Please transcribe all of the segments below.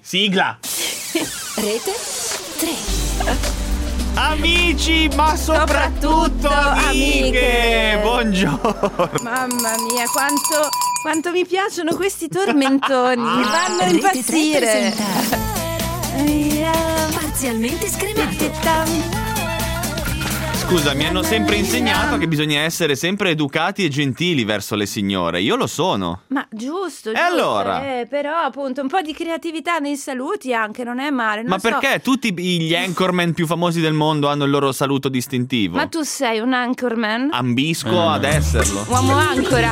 Sigla. Rete 3. Amici, ma soprattutto amiche. Buongiorno. Mamma mia, quanto mi piacciono questi tormentoni. Mi fanno impazzire. Parzialmente scremato. Scusa, mi hanno sempre insegnato che bisogna essere sempre educati e gentili verso le signore. Io lo sono. Ma giusto. E allora? Però appunto un po' di creatività nei saluti anche non è male. Ma perché tutti gli anchorman più famosi del mondo hanno il loro saluto distintivo? Ma tu sei un anchorman? Ambisco ad esserlo. Uomo ancora.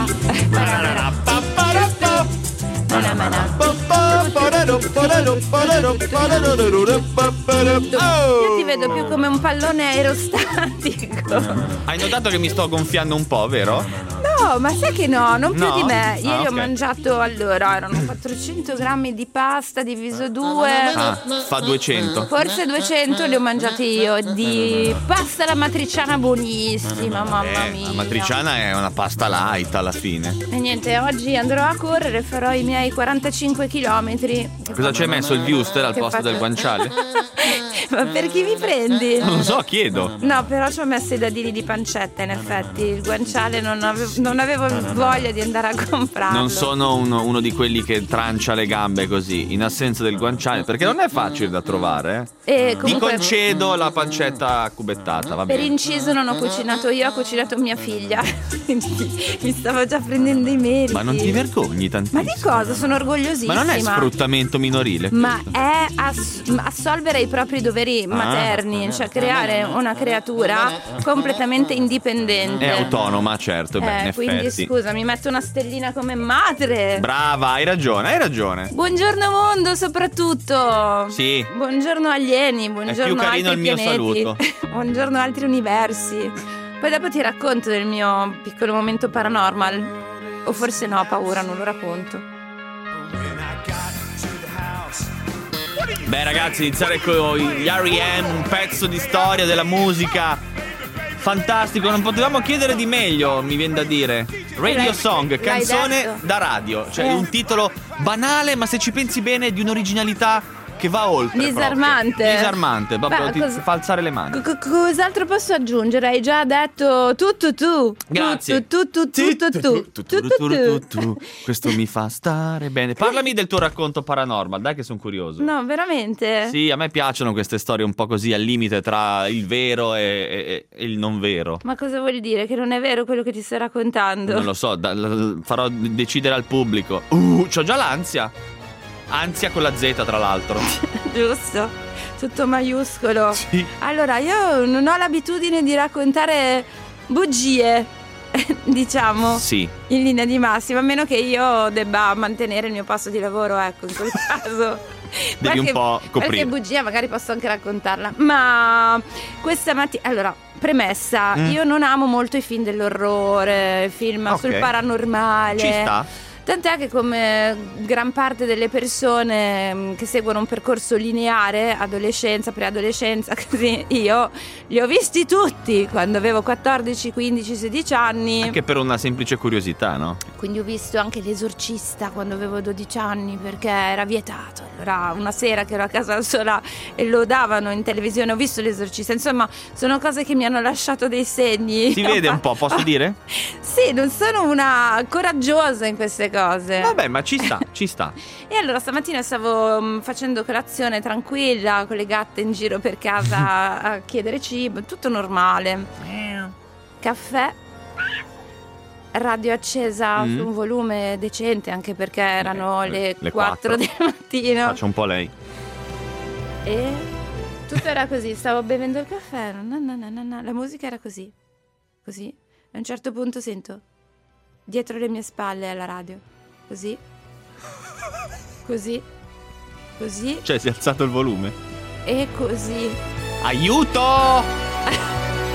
Io ti vedo più come un pallone aerostatico. Hai notato che mi sto gonfiando un po', vero? No, ma sai che no, non più No? di me. Ieri ok. ho mangiato, allora, erano 400 grammi di pasta diviso 2. Fa 200. Forse 200 li ho mangiati io. Di pasta alla matriciana buonissima, mamma mia. La matriciana è una pasta light alla fine. E niente, oggi andrò a correre, farò i miei 45 chilometri. Cosa ci hai messo, il Wuster al Che posto faccio? del guanciale? Ma per chi mi prendi? Non lo so, chiedo. No, però ci ho messo i dadini di pancetta, in effetti. Il guanciale non avevo voglia di andare a comprarlo. Non sono uno di quelli che trancia le gambe così, in assenza del guanciale, perché non è facile da trovare, E Ti comunque, concedo la pancetta cubettata, va per bene. inciso non ho cucinato io, ho cucinato mia figlia. Quindi mi stavo già prendendo i meriti. Ma non ti vergogni tantissimo? Ma di cosa? Sono orgogliosissima. Ma non è sfruttamento minorile? Ma è assolvere i propri doveri materni, cioè creare una creatura completamente indipendente. È autonoma, certo, beh, in quindi effetti. scusa, mi metto una stellina come madre. Brava, hai ragione. Buongiorno mondo, soprattutto. Sì. Buongiorno alieni, È buongiorno più carino altri il mio pianeti. saluto. Buongiorno altri universi. Poi dopo ti racconto del mio piccolo momento paranormal. O forse no, paura, non lo racconto. Beh ragazzi, iniziare con gli R.E.M., un pezzo di storia della musica fantastico, non potevamo chiedere di meglio, mi viene da dire. Radio Song, l'hai canzone detto. da radio, cioè un titolo banale, ma se ci pensi bene di un'originalità che va oltre. Disarmante. proprio. Disarmante, proprio Beh, ti fa alzare le mani. Cos'altro posso aggiungere? Hai già detto tu. Grazie. Tu. Questo mi fa stare bene. Parlami del tuo racconto paranormal, dai che sono curioso. No, veramente? Sì, a me piacciono queste storie un po' così al limite tra il vero e il non vero. Ma cosa vuol dire? Che non è vero quello che ti sto raccontando? Non lo so, farò decidere al pubblico. C'ho già l'ansia. Ansia con la Z, tra l'altro. Giusto? Tutto maiuscolo. Sì. Allora, io non ho l'abitudine di raccontare bugie, diciamo, Sì. in linea di massima, a meno che io debba mantenere il mio posto di lavoro, ecco, in quel caso. Devi un po' coprire. Qualche bugia magari posso anche raccontarla. Ma questa mattina, allora, premessa, io non amo molto i film dell'orrore, film Ok. sul paranormale. Ci sta. Tant'è che come gran parte delle persone che seguono un percorso lineare, adolescenza, preadolescenza, così, io li ho visti tutti quando avevo 14, 15, 16 anni. Anche per una semplice curiosità, no? Quindi ho visto anche L'Esorcista quando avevo 12 anni perché era vietato. Allora una sera che ero a casa sola e lo davano in televisione, ho visto L'Esorcista. Insomma, sono cose che mi hanno lasciato dei segni. Si vede un po', posso dire? Sì, non sono una coraggiosa in queste cose. Vabbè, ma ci sta. E allora stamattina stavo facendo colazione tranquilla con le gatte in giro per casa a chiedere cibo, tutto normale. Caffè, radio accesa su un volume decente, anche perché erano le 4 del mattino. Faccio un po' lei. E tutto era così, stavo bevendo il caffè, la musica era così. E a un certo punto sento dietro le mie spalle alla radio, così. Cioè, si è alzato il volume. E così. Aiuto!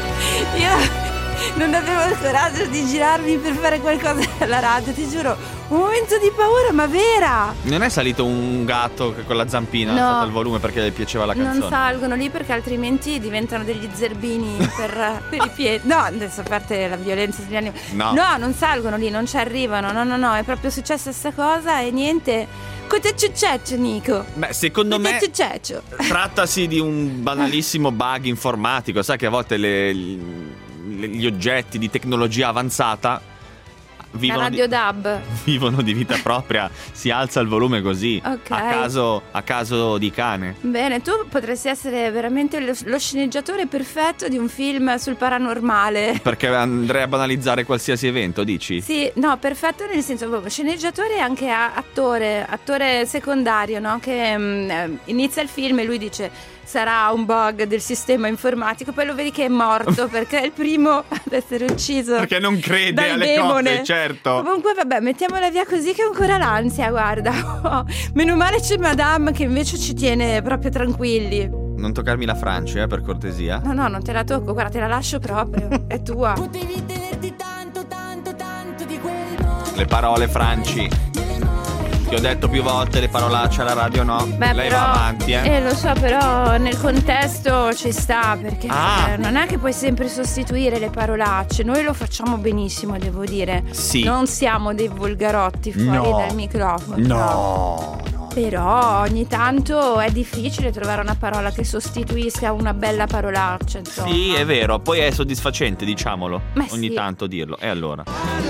Io non avevo il coraggio di girarmi per fare qualcosa alla radio, ti giuro. Un momento di paura, ma vera. Non è salito un gatto che con la zampina ha No. alzato il volume perché gli piaceva la canzone? Non salgono lì perché altrimenti diventano degli zerbini per i piedi. No, adesso a parte la violenza sugli animali. No. No, non salgono lì, non ci arrivano. No, è proprio successa sta cosa e niente. Cosa c'è, Nico? Beh, secondo me trattasi di un banalissimo bug informatico. Sai che a volte gli oggetti di tecnologia avanzata La vivono radio DAB. vivono di vita propria. Si alza il volume così, Ok. a caso di cane. Bene, tu potresti essere veramente lo sceneggiatore perfetto di un film sul paranormale. Perché andrei a banalizzare qualsiasi evento, dici? Sì, no, perfetto nel senso proprio sceneggiatore e anche attore secondario, no? Che inizia il film e lui dice sarà un bug del sistema informatico, poi lo vedi che è morto perché è il primo ad essere ucciso. Perché non crede dal alle demone. cose, certo. Comunque vabbè, mettiamola via così che ho ancora l'ansia, guarda. Oh, meno male c'è Madame che invece ci tiene proprio tranquilli. Non toccarmi la Francia, per cortesia. No, non te la tocco, guarda, te la lascio proprio, è tua. Potevi tenerti tanto, tanto, tanto di quel modo. Le parole, Franci. Ti ho detto più volte le parolacce alla radio, no? Beh, Lei però, va avanti, eh. lo so, però nel contesto ci sta, perché Ah. non è che puoi sempre sostituire le parolacce. Noi lo facciamo benissimo, devo dire. Sì. Non siamo dei volgarotti fuori No. dal microfono. No. Però ogni tanto è difficile trovare una parola che sostituisca una bella parolaccia, insomma. Sì, è vero, poi è soddisfacente, diciamolo. Ma Ogni sì. tanto dirlo. E allora?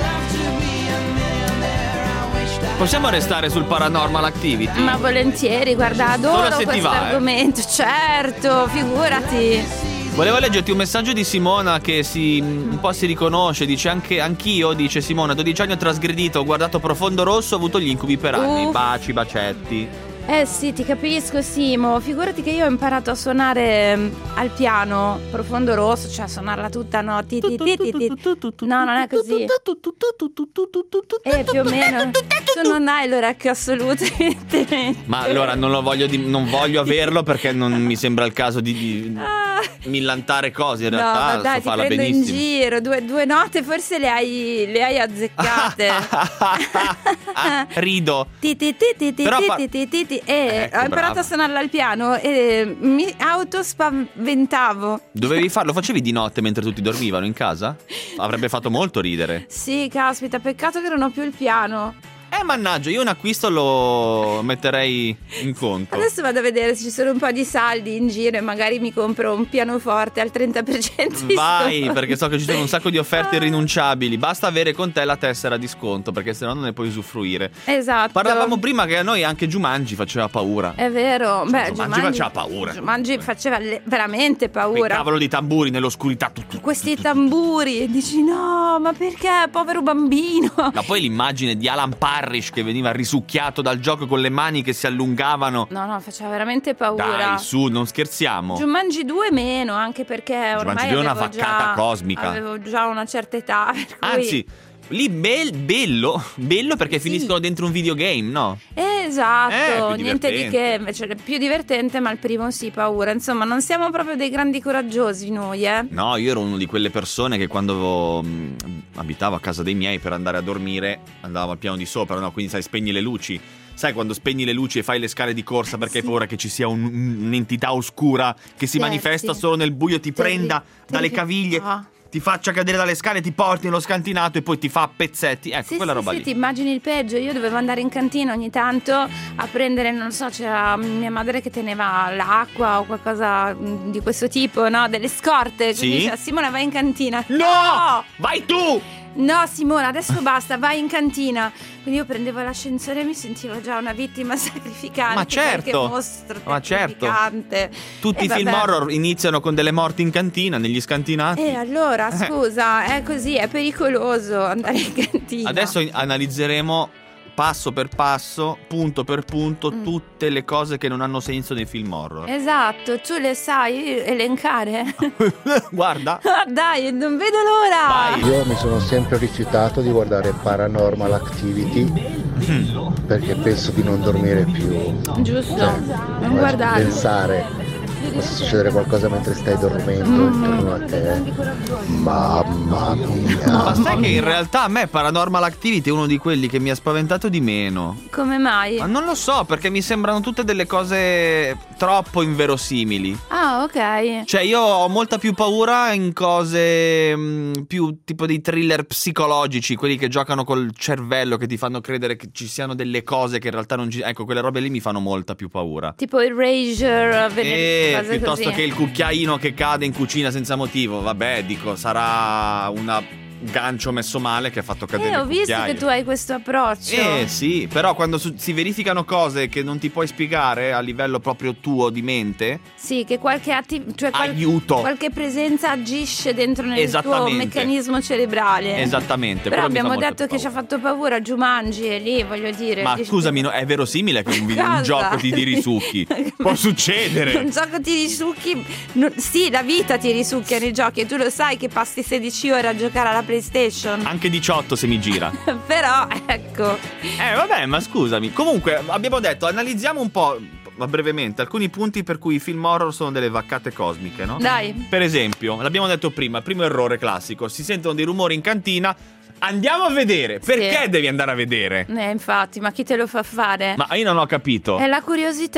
Possiamo restare sul Paranormal Activity? Ma volentieri, guarda, Solo adoro se ti questo va, argomento, certo, figurati. Volevo leggerti un messaggio di Simona che un po' si riconosce. Dice anch'io, dice Simona, 12 anni ho trasgredito, ho guardato Profondo Rosso, ho avuto gli incubi per anni. Baci, bacetti. Sì, ti capisco, Simo. Figurati che io ho imparato a suonare al piano Profondo Rosso, cioè a suonarla tutta, no? No, non è così. Più o meno. Tu non hai l'orecchio assolutamente. Ma allora non voglio averlo perché non mi sembra il caso di millantare cose. In No, realtà ma dai, so ti farla prendo in benissimo. giro. Due note forse le hai azzeccate. Rido. Però ho Ho imparato brava. a suonarla al piano e mi autospaventavo. Dovevi farlo, facevi di notte mentre tutti dormivano in casa? Avrebbe fatto molto ridere. Sì, caspita, peccato che non ho più il piano. Mannaggia, io un acquisto lo metterei in conto. Adesso vado a vedere se ci sono un po' di saldi in giro e magari mi compro un pianoforte al 30% di Vai, sconto. perché so che ci sono un sacco di offerte irrinunciabili. Basta avere con te la tessera di sconto, perché sennò non ne puoi usufruire. Esatto. Parlavamo prima che a noi anche Jumanji faceva paura. È vero. Beh, Jumanji faceva paura. Jumanji faceva veramente Quei paura. cavolo di tamburi nell'oscurità. Questi tamburi. E dici no, ma perché? Povero bambino. Ma poi l'immagine di Alan Parrish che veniva risucchiato dal gioco con le mani che si allungavano. No, faceva veramente paura. Dai, su, non scherziamo. Jumanji 2 meno, anche perché ormai Jumanji 2 è una avevo vaccata cosmica. Avevo già una certa età, per cui... Anzi, lì bello perché Sì. finiscono dentro un videogame, no? Esatto, più niente di divertente. che, invece è più divertente, ma il primo sì, paura. Insomma, non siamo proprio dei grandi coraggiosi noi, eh. No, io ero una di quelle persone che quando abitavo a casa dei miei per andare a dormire andavo al piano di sopra, no? Quindi sai, spegni le luci. Sai quando spegni le luci e fai le scale di corsa perché hai paura che ci sia un'entità oscura che si manifesta solo nel buio, ti prenda dalle caviglie, ti faccia cadere dalle scale, ti porti nello scantinato e poi ti fa a pezzetti. Ecco, Sì, quella sì, roba sì, lì. ti immagini il peggio. Io dovevo andare in cantina ogni tanto a prendere, non so, c'era mia madre che teneva l'acqua o qualcosa di questo tipo, no? Delle scorte. Sì? Quindi diceva, Simona, vai in cantina. No! Vai tu! No, Simona, adesso basta, vai in cantina. Quindi io prendevo l'ascensore e mi sentivo già una vittima sacrificante. Ma certo, qualche mostro ma certo. terrificante. Tutti E i film vabbè. horror iniziano con delle morti in cantina, negli scantinati. E allora, scusa, è così, è pericoloso andare in cantina. Adesso analizzeremo passo per passo, punto per punto, tutte le cose che non hanno senso nei film horror. Esatto, tu le sai elencare? Guarda. Dai, non vedo l'ora. Vai. Io mi sono sempre rifiutato di guardare Paranormal Activity perché penso di non dormire più. Giusto, non Adesso guardare. pensare possa succedere qualcosa mentre stai dormendo intorno a te. Mamma mia. Ma sai che in realtà a me Paranormal Activity è uno di quelli che mi ha spaventato di meno. Come mai? Ma non lo so, perché mi sembrano tutte delle cose troppo inverosimili. Ah, ok. Cioè io ho molta più paura in cose più tipo dei thriller psicologici, quelli che giocano col cervello, che ti fanno credere che ci siano delle cose che in realtà non ci... Ecco, quelle robe lì mi fanno molta più paura. Tipo Erasure, cose piuttosto così. che il cucchiaino che cade in cucina senza motivo. Vabbè, dico, sarà una gancio messo male che ha fatto cadere il Ho visto cucchiaio. che tu hai questo approccio. Sì, però quando si verificano cose che non ti puoi spiegare a livello proprio tuo di mente, Sì, che qualche aiuto. qualche presenza agisce dentro nel tuo Esattamente. meccanismo cerebrale. Esattamente. Però quello mi fa abbiamo molto detto più che ci ha paura. fatto paura Jumanji, e lì voglio dire. Ma dici- scusami, è verosimile che un Cosa? gioco ti risucchi? Può succedere. Un gioco ti risucchi. Sì, la vita ti risucchia nei giochi, e tu lo sai che passi 16 ore a giocare alla PlayStation. Anche 18 se mi gira. Però, ecco. Vabbè, ma scusami. Comunque, abbiamo detto, analizziamo un po', brevemente, alcuni punti per cui i film horror sono delle vaccate cosmiche, no? Dai. Per esempio, l'abbiamo detto prima, primo errore classico, si sentono dei rumori in cantina, andiamo a vedere. Perché devi andare a vedere? Infatti, ma chi te lo fa fare? Ma io non ho capito. È la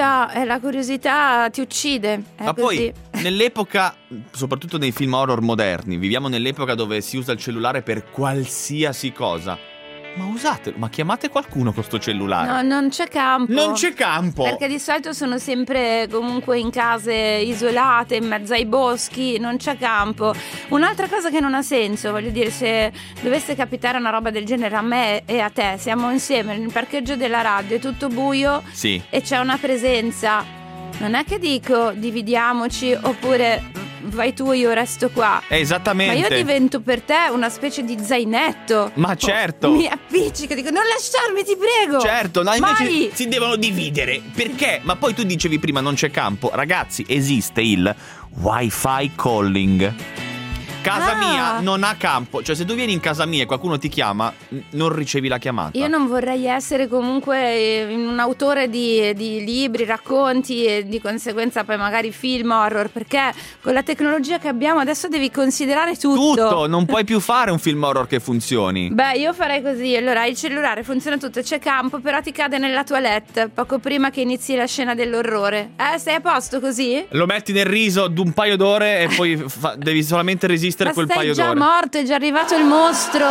curiosità ti uccide. È Ma così. poi, nell'epoca, soprattutto nei film horror moderni, viviamo nell'epoca dove si usa il cellulare per qualsiasi cosa. Ma usatelo, ma chiamate qualcuno con sto cellulare. No, non c'è campo. Non c'è campo. Perché di solito sono sempre comunque in case isolate, in mezzo ai boschi, non c'è campo. Un'altra cosa che non ha senso, voglio dire, se dovesse capitare una roba del genere a me e a te, siamo insieme nel parcheggio della radio, è tutto buio Sì. e c'è una presenza, non è che dico dividiamoci oppure vai tu, io resto qua. Esattamente. Ma io divento per te una specie di zainetto. Ma certo. Mi appiccico, dico non lasciarmi, ti prego. Certo, no, invece Mai. si devono dividere. Perché? Ma poi tu dicevi prima non c'è campo. Ragazzi, esiste il Wi-Fi calling. Casa mia non ha campo. Cioè, se tu vieni in casa mia e qualcuno ti chiama, non ricevi la chiamata. Io non vorrei essere comunque un autore di libri, racconti e di conseguenza poi magari film horror, perché con la tecnologia che abbiamo adesso devi considerare tutto. Non puoi più fare un film horror che funzioni. Beh, io farei così. Allora, il cellulare funziona tutto, c'è campo, però ti cade nella toilette poco prima che inizi la scena dell'orrore. Sei a posto così? Lo metti nel riso d'un paio d'ore e poi devi solamente resistere Ma quel sei paio già d'ore. morto, è già arrivato il mostro.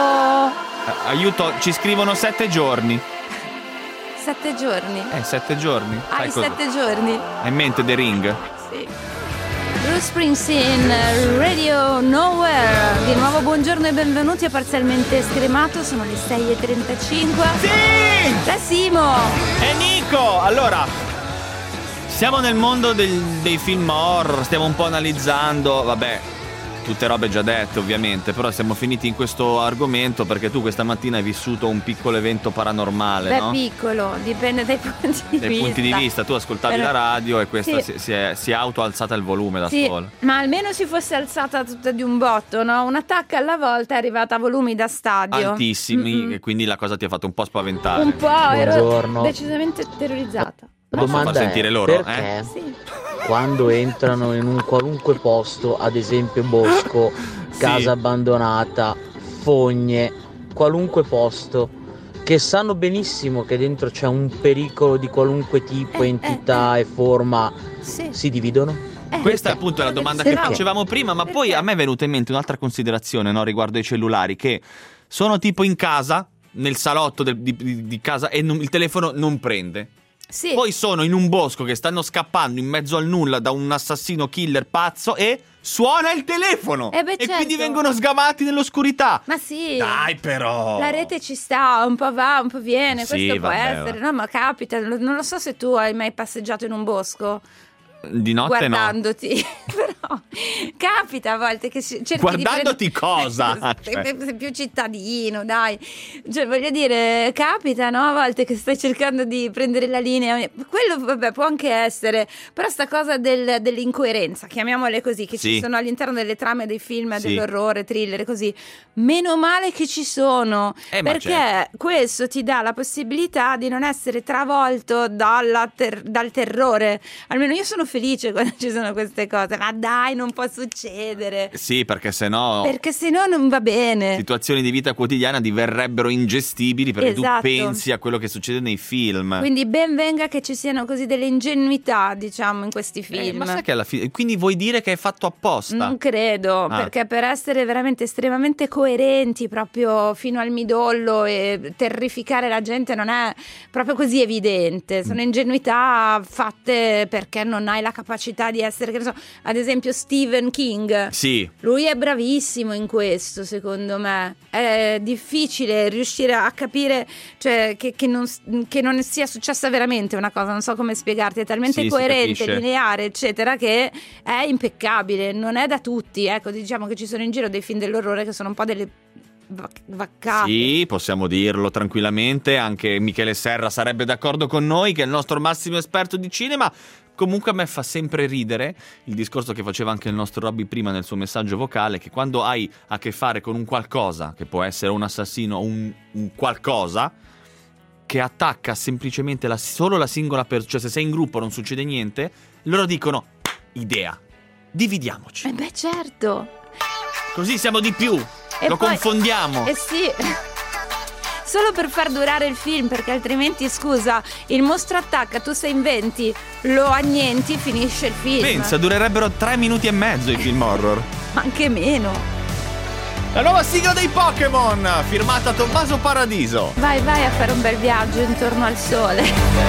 Aiuto, ci scrivono 7 giorni. 7 giorni. 7 giorni. Fai Hai così. 7 giorni. Hai in mente The Ring? Sì. Bruce Springsteen, Radio Nowhere. Di nuovo buongiorno e benvenuti a Parzialmente Scremato. Sono le 6:35. Sì! Da Simo. E Nico! Allora, siamo nel mondo dei film horror, stiamo un po' analizzando, vabbè, tutte robe già dette ovviamente, però siamo finiti in questo argomento perché tu questa mattina hai vissuto un piccolo evento paranormale, Beh, no? piccolo, dipende dai punti di Dai vista. punti di vista, tu ascoltavi Però- la radio e questa Sì. si è auto-alzata il volume da Sì, sola. ma almeno si fosse alzata tutta di un botto, no? Un attacco alla volta è arrivata a volumi da stadio. Altissimi, Mm-mm. e quindi la cosa ti ha fatto un po' spaventare. Un po', ero Buongiorno. decisamente terrorizzata. La Posso domanda far sentire è loro, perché Sì. quando entrano in un qualunque posto, ad esempio bosco, casa abbandonata, fogne, qualunque posto, che sanno benissimo che dentro c'è un pericolo di qualunque tipo, entità e forma, Sì. si dividono? Questa è appunto la domanda che Perché? facevamo prima, ma poi Perché? a me è venuta in mente un'altra considerazione, no, riguardo ai cellulari, che sono tipo in casa, nel salotto di casa, e il telefono non prende. Sì. Poi sono in un bosco che stanno scappando in mezzo al nulla da un assassino killer pazzo e suona il telefono. Beh, E certo. quindi vengono sgamati nell'oscurità. Ma sì. Dai però. La rete ci sta, un po' va, un po' viene, Sì, questo può vabbè, essere. No, ma capita, non lo so se tu hai mai passeggiato in un bosco Di notte guardandoti. Però No, capita a volte che cerchi Guardandoti di cosa? sei più cittadino, dai. Cioè, voglio dire, capita, no? A volte che stai cercando di prendere la linea. Quello, vabbè, può anche essere. Però sta cosa dell'incoerenza, chiamiamole così, che ci sono all'interno delle trame dei film, dell'orrore, thriller, così. Meno male che ci sono, perché questo ti dà la possibilità di non essere travolto dal terrore. Almeno io sono felice quando ci sono queste cose. Ma dai, non può succedere. Sì, perché sennò non va bene. situazioni di vita quotidiana diverrebbero ingestibili, perché tu pensi a quello che succede nei film. Quindi ben venga che ci siano così delle ingenuità, diciamo, in questi film. Ma sai che alla fine, quindi vuoi dire che è fatto apposta? Non credo, perché per essere veramente estremamente coerenti proprio fino al midollo e terrificare la gente non è proprio così evidente. Sono ingenuità fatte perché non hai la capacità di essere, che ne so, ad esempio Stephen King. Sì. Lui è bravissimo in questo, secondo me. È difficile riuscire a capire, cioè, che non sia successa veramente una cosa, non so come spiegarti, è talmente coerente, lineare, eccetera, che è impeccabile, non è da tutti. Ecco, diciamo che ci sono in giro dei film dell'orrore che sono un po' delle vaccate. Sì, possiamo dirlo tranquillamente. Anche Michele Serra sarebbe d'accordo con noi, che è il nostro massimo esperto di cinema. Comunque a me fa sempre ridere il discorso che faceva anche il nostro Robby prima nel suo messaggio vocale, che quando hai a che fare con un qualcosa, che può essere un assassino o un qualcosa che attacca semplicemente solo la singola persona, cioè se sei in gruppo non succede niente, loro dicono idea, dividiamoci. Beh, certo. Così siamo di più. Lo confondiamo. Sì. Solo per far durare il film, perché altrimenti, scusa, il mostro attacca, tu sei in 20, lo annienti, finisce il film. Pensa, durerebbero 3 minuti e mezzo i film horror. Anche meno. La nuova sigla dei Pokémon, firmata Tommaso Paradiso. Vai a fare un bel viaggio intorno al sole.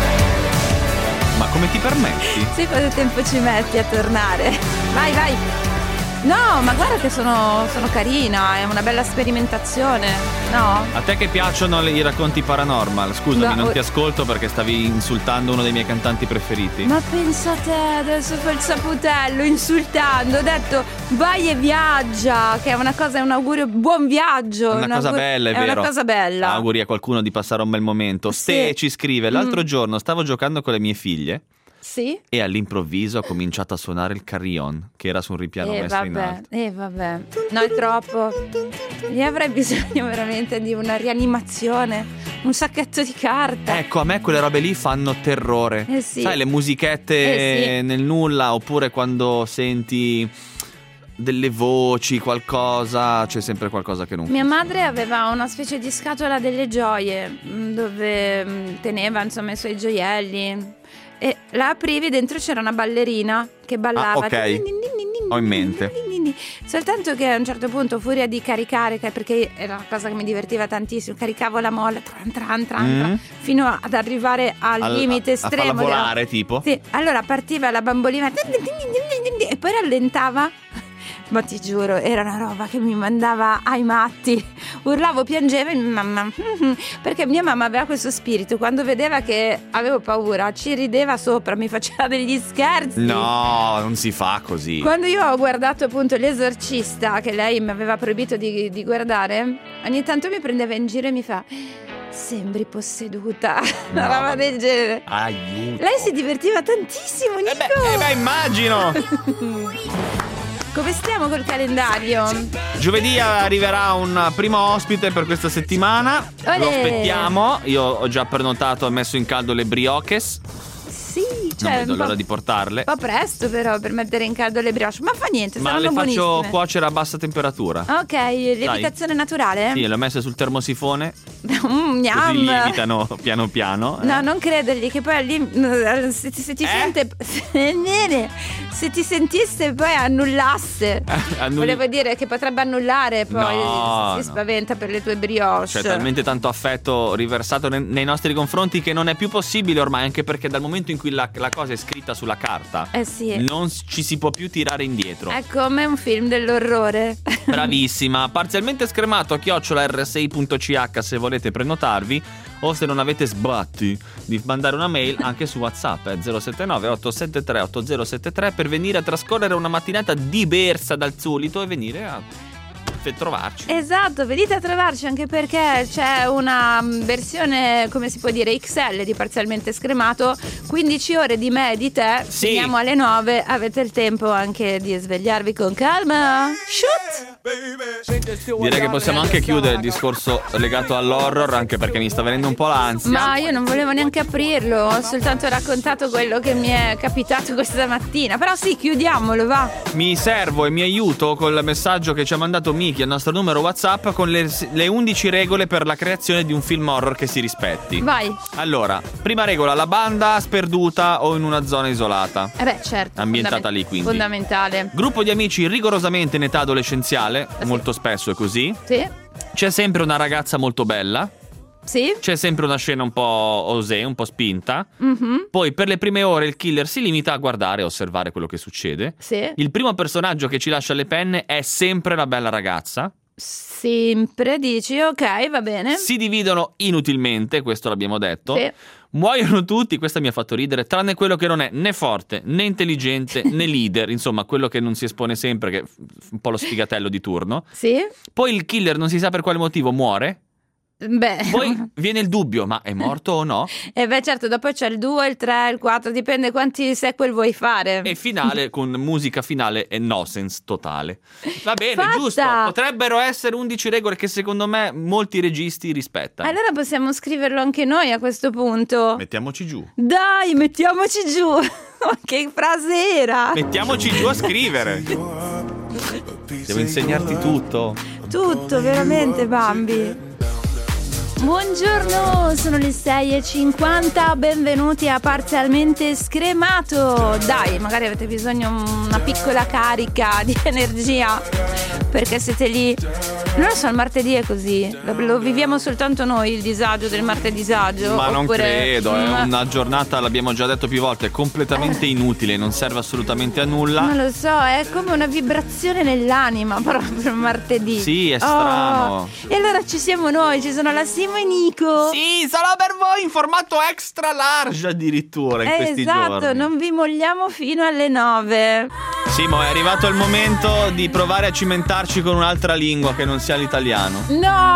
Ma come ti permetti? Sai quanto tempo ci metti a tornare? Vai. No, ma guarda che sono carina, è una bella sperimentazione, no? A te che piacciono i racconti paranormal? Scusami, non ti ascolto perché stavi insultando uno dei miei cantanti preferiti. Ma pensa a te, adesso fa il saputello insultando, ho detto vai e viaggia, che è una cosa, è un augurio, buon viaggio. È una cosa bella, è vero. È una cosa bella. Auguri a qualcuno di passare un bel momento. Ste ci scrive, l'altro giorno stavo giocando con le mie figlie. Sì? E all'improvviso ha cominciato a suonare il carillon, che era su un ripiano messo in alto. Vabbè, no, è troppo. Io avrei bisogno veramente di una rianimazione, un sacchetto di carta. Ecco, a me quelle robe lì fanno terrore. Sì. Sai, le musichette nel nulla, oppure quando senti delle voci, qualcosa, c'è sempre qualcosa che non Mia madre aveva una specie di scatola delle gioie dove teneva, insomma, i suoi gioielli. E la aprivi, dentro c'era una ballerina che ballava. Ok, ho in mente. Soltanto che a un certo punto, furia di caricare, perché era una cosa che mi divertiva tantissimo, caricavo la molla tran, fino ad arrivare al limite estremo. A farla volare, tipo? Sì, allora partiva la bambolina e poi rallentava. Ma ti giuro, era una roba che mi mandava ai matti. Urlavo, piangevo e mamma, perché mia mamma aveva questo spirito, quando vedeva che avevo paura ci rideva sopra, mi faceva degli scherzi. No, non si fa così. Quando io ho guardato appunto L'Esorcista, che lei mi aveva proibito di guardare, ogni tanto mi prendeva in giro e mi fa: sembri posseduta. Una roba del genere. Aiuto. Lei si divertiva tantissimo, Nico. Beh, immagino. Come stiamo col calendario? Giovedì arriverà un primo ospite per questa settimana. Olè. Lo aspettiamo. Io ho già prenotato e messo in caldo le brioches. Sì, cioè, non vedo l'ora di portarle. Un po' presto però per mettere in caldo le brioche. Ma fa niente, ma saranno le faccio buonissime. cuocere a bassa temperatura. Ok, lievitazione naturale? Sì, le ho messe sul termosifone. Così Gnam. lievitano piano piano. No, non credergli che poi se ti sente se ti sentisse poi annullasse. Volevo dire che potrebbe annullare, poi si spaventa per le tue brioche. C'è talmente tanto affetto riversato nei nostri confronti che non è più possibile ormai, anche perché dal momento in cui la cosa è scritta sulla carta, sì. non ci si può più tirare indietro. È come un film dell'orrore. Bravissima. Parzialmente scremato @r6.ch se volete prenotarvi, o se non avete sbatti di mandare una mail anche su WhatsApp 079 873 8073 per venire a trascorrere una mattinata diversa dal solito e venire a trovarci. Esatto, venite a trovarci, anche perché c'è una versione, come si può dire, XL di Parzialmente Scremato, 15 ore di me e di te. Sì. Finiamo alle 9, avete il tempo anche di svegliarvi con calma. Shoot! Direi che possiamo anche chiudere il discorso legato all'horror, anche perché mi sta venendo un po' l'ansia. Ma io non volevo neanche aprirlo, ho soltanto raccontato quello che mi è capitato questa mattina. Però sì, chiudiamolo, va. Mi servo e mi aiuto col messaggio che ci ha mandato Miki al nostro numero WhatsApp con le 11 regole per la creazione di un film horror che si rispetti. Vai. Allora, prima regola: la banda sperduta o in una zona isolata. Certo. Ambientata lì, quindi. Fondamentale. Gruppo di amici rigorosamente in età adolescenziale, Sì. molto spesso è così. Sì. C'è sempre una ragazza molto bella. Sì. C'è sempre una scena un po' osé, un po' spinta. Mm-hmm. Poi per le prime ore il killer si limita a guardare e osservare quello che succede. Sì. Il primo personaggio che ci lascia le penne è sempre la bella ragazza. Sempre dici, ok, va bene. Si dividono inutilmente, questo l'abbiamo detto. Sì. Muoiono tutti, questo mi ha fatto ridere, tranne quello che non è né forte, né intelligente, né leader. Insomma, quello che non si espone sempre, che è un po' lo sfigatello di turno. Sì. Poi il killer, non si sa per quale motivo, muore. Beh. Poi viene il dubbio, ma è morto o no? E beh, certo, dopo c'è il 2, il 3, il 4, dipende quanti sequel vuoi fare. E finale con musica finale e nonsense totale. Va bene, Fatta! giusto. Potrebbero essere 11 regole che secondo me molti registi rispettano. Allora possiamo scriverlo anche noi a questo punto. Mettiamoci giù. Dai, mettiamoci giù. Che frase era? Mettiamoci giù a scrivere. Devo insegnarti tutto. Tutto, veramente, Bambi. Buongiorno, sono le 6:50, benvenuti a Parzialmente Scremato. Dai, magari avete bisogno di una piccola carica di energia, perché siete lì. Non lo so, il martedì è così, lo viviamo soltanto noi, il disagio del martedisagio. Ma non oppure... credo, è una giornata, l'abbiamo già detto più volte, completamente inutile, non serve assolutamente a nulla. Non lo so, è come una vibrazione nell'anima proprio il martedì. Sì, è strano. E allora ci siamo noi, ci sono la Simo e Nico. Sì, sarà per voi in formato extra large addirittura in questi giorni. Esatto, non vi molliamo fino alle 9. Simo, è arrivato il momento di provare a cimentarci con un'altra lingua che non sia l'italiano.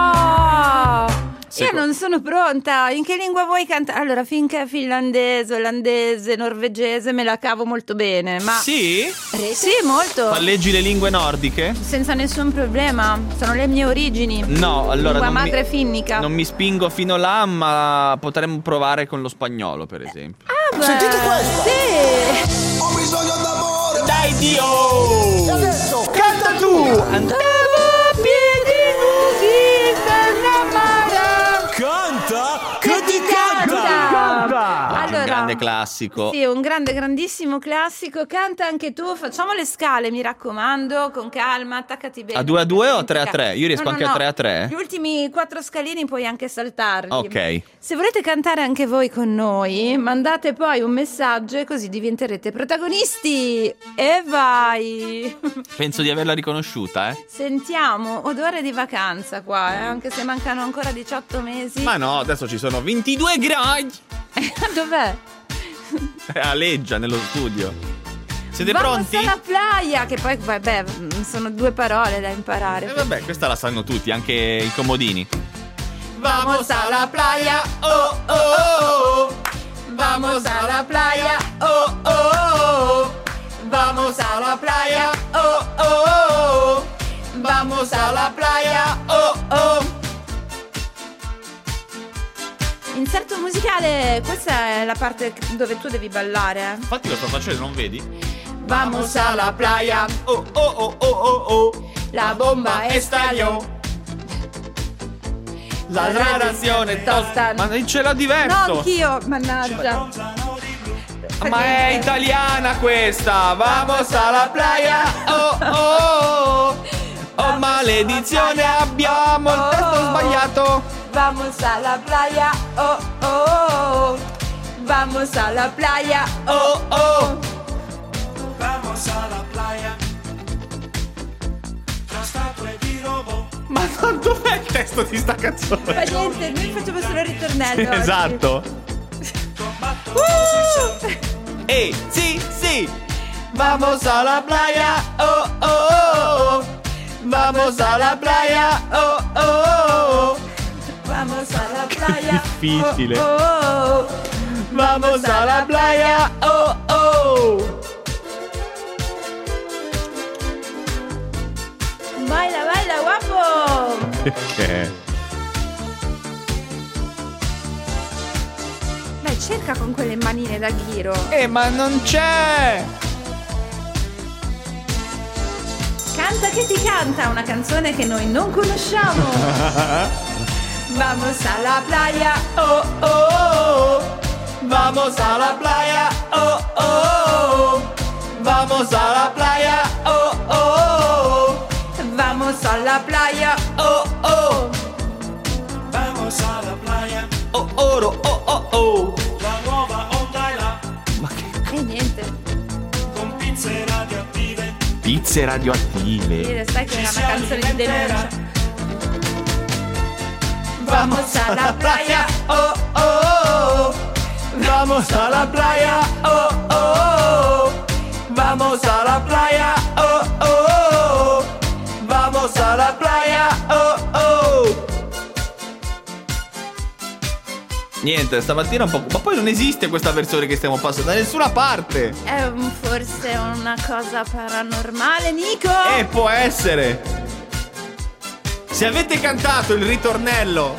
No! Io non sono pronta. In che lingua vuoi cantare? Allora, finché è finlandese, olandese, norvegese me la cavo molto bene. Ma Sì? sì, molto. Palleggi le lingue nordiche? Senza nessun problema. Sono le mie origini. No, allora Lingua non madre mi, finnica. non mi spingo fino là, ma potremmo provare con lo spagnolo, per esempio. Ah, beh, Sentite questo! sì. Ho bisogno d'amore! Dai Dio! E adesso Canta tu! Andavo a piedi nudi per l'amare. canta! Che ti canta! Allora, Un grande classico. Sì, un grandissimo classico. Canta anche tu. Facciamo le scale, mi raccomando, con calma, attaccati bene. A 2-2 o 3-3? Io riesco anche a 3-3. Gli ultimi 4 scalini puoi anche saltarli. Ok. Se volete cantare anche voi con noi, mandate poi un messaggio e così diventerete protagonisti. E vai! Penso di averla riconosciuta, Sentiamo, odore di vacanza qua, anche se mancano ancora 18 mesi. Ma no, adesso ci sono 22 gradi. Dov'è? Aleggia nello studio. Siete Vamos pronti? alla playa, che poi, vabbè, sono 2 parole da imparare. Vabbè, questa la sanno tutti, anche i comodini. Vamos a la playa, oh oh oh. Vamos a la playa, oh oh oh. Vamos a la playa, oh oh oh. Vamos a la playa, oh oh. Inserto musicale, questa è la parte dove tu devi ballare. Infatti lo sto facendo, non vedi? Vamos a la playa, Oh oh oh oh oh oh. la bomba estalló. La narrazione tosta. Ma ce l'ha No, diverso. anch'io, mannaggia. Ma è italiana questa. Vamos alla playa. Oh oh oh. Oh maledizione, abbiamo il testo sbagliato. Vamos a la playa, oh oh oh. Vamos alla playa, Oh oh. Vamos a la playa. Tra statue di robot. Ma dov'è il testo di sta canzone? fa niente, noi facciamo solo il ritornello oggi. Esatto. Sì, sì. Vamos a la playa, oh oh oh. Vamos a la playa, oh oh oh. Vamos alla playa, difficile. oh, oh, oh. Vamos a la playa, oh oh. Baila, baila, guapo. Perché? Dai, cerca con quelle manine da ghiro. Ma non c'è. Canta che ti canta, una canzone che noi non conosciamo. Vamos a la playa, Oh oh oh. Vamos a la playa, oh oh oh. Vamos a la playa, oh oh oh. vamos a la playa, Oh oh. Vamos a la playa. Oh oro, oh oh oh. La nuova onda è là. Ma che e niente. Con pizze radioattive. pizze radioattive. Sai che è una canzone di denuncia. Vamos a la playa, oh oh oh. Vamos a la playa, oh oh oh. Vamos a la playa, oh oh oh. Vamos a la playa, oh oh. Niente, stamattina un po'. Ma poi non esiste questa versione che stiamo passando da nessuna parte. È forse una cosa paranormale, Nico? Può essere. Se avete cantato il ritornello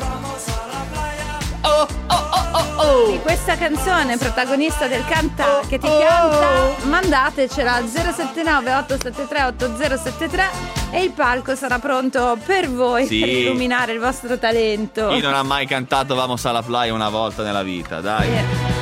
oh oh oh oh Di oh questa canzone, protagonista del canta che ti canta, mandatecela al 079 873 8073 e il palco sarà pronto per voi, Sì. per illuminare il vostro talento. Chi non ha mai cantato Vamos alla playa una volta nella vita, dai.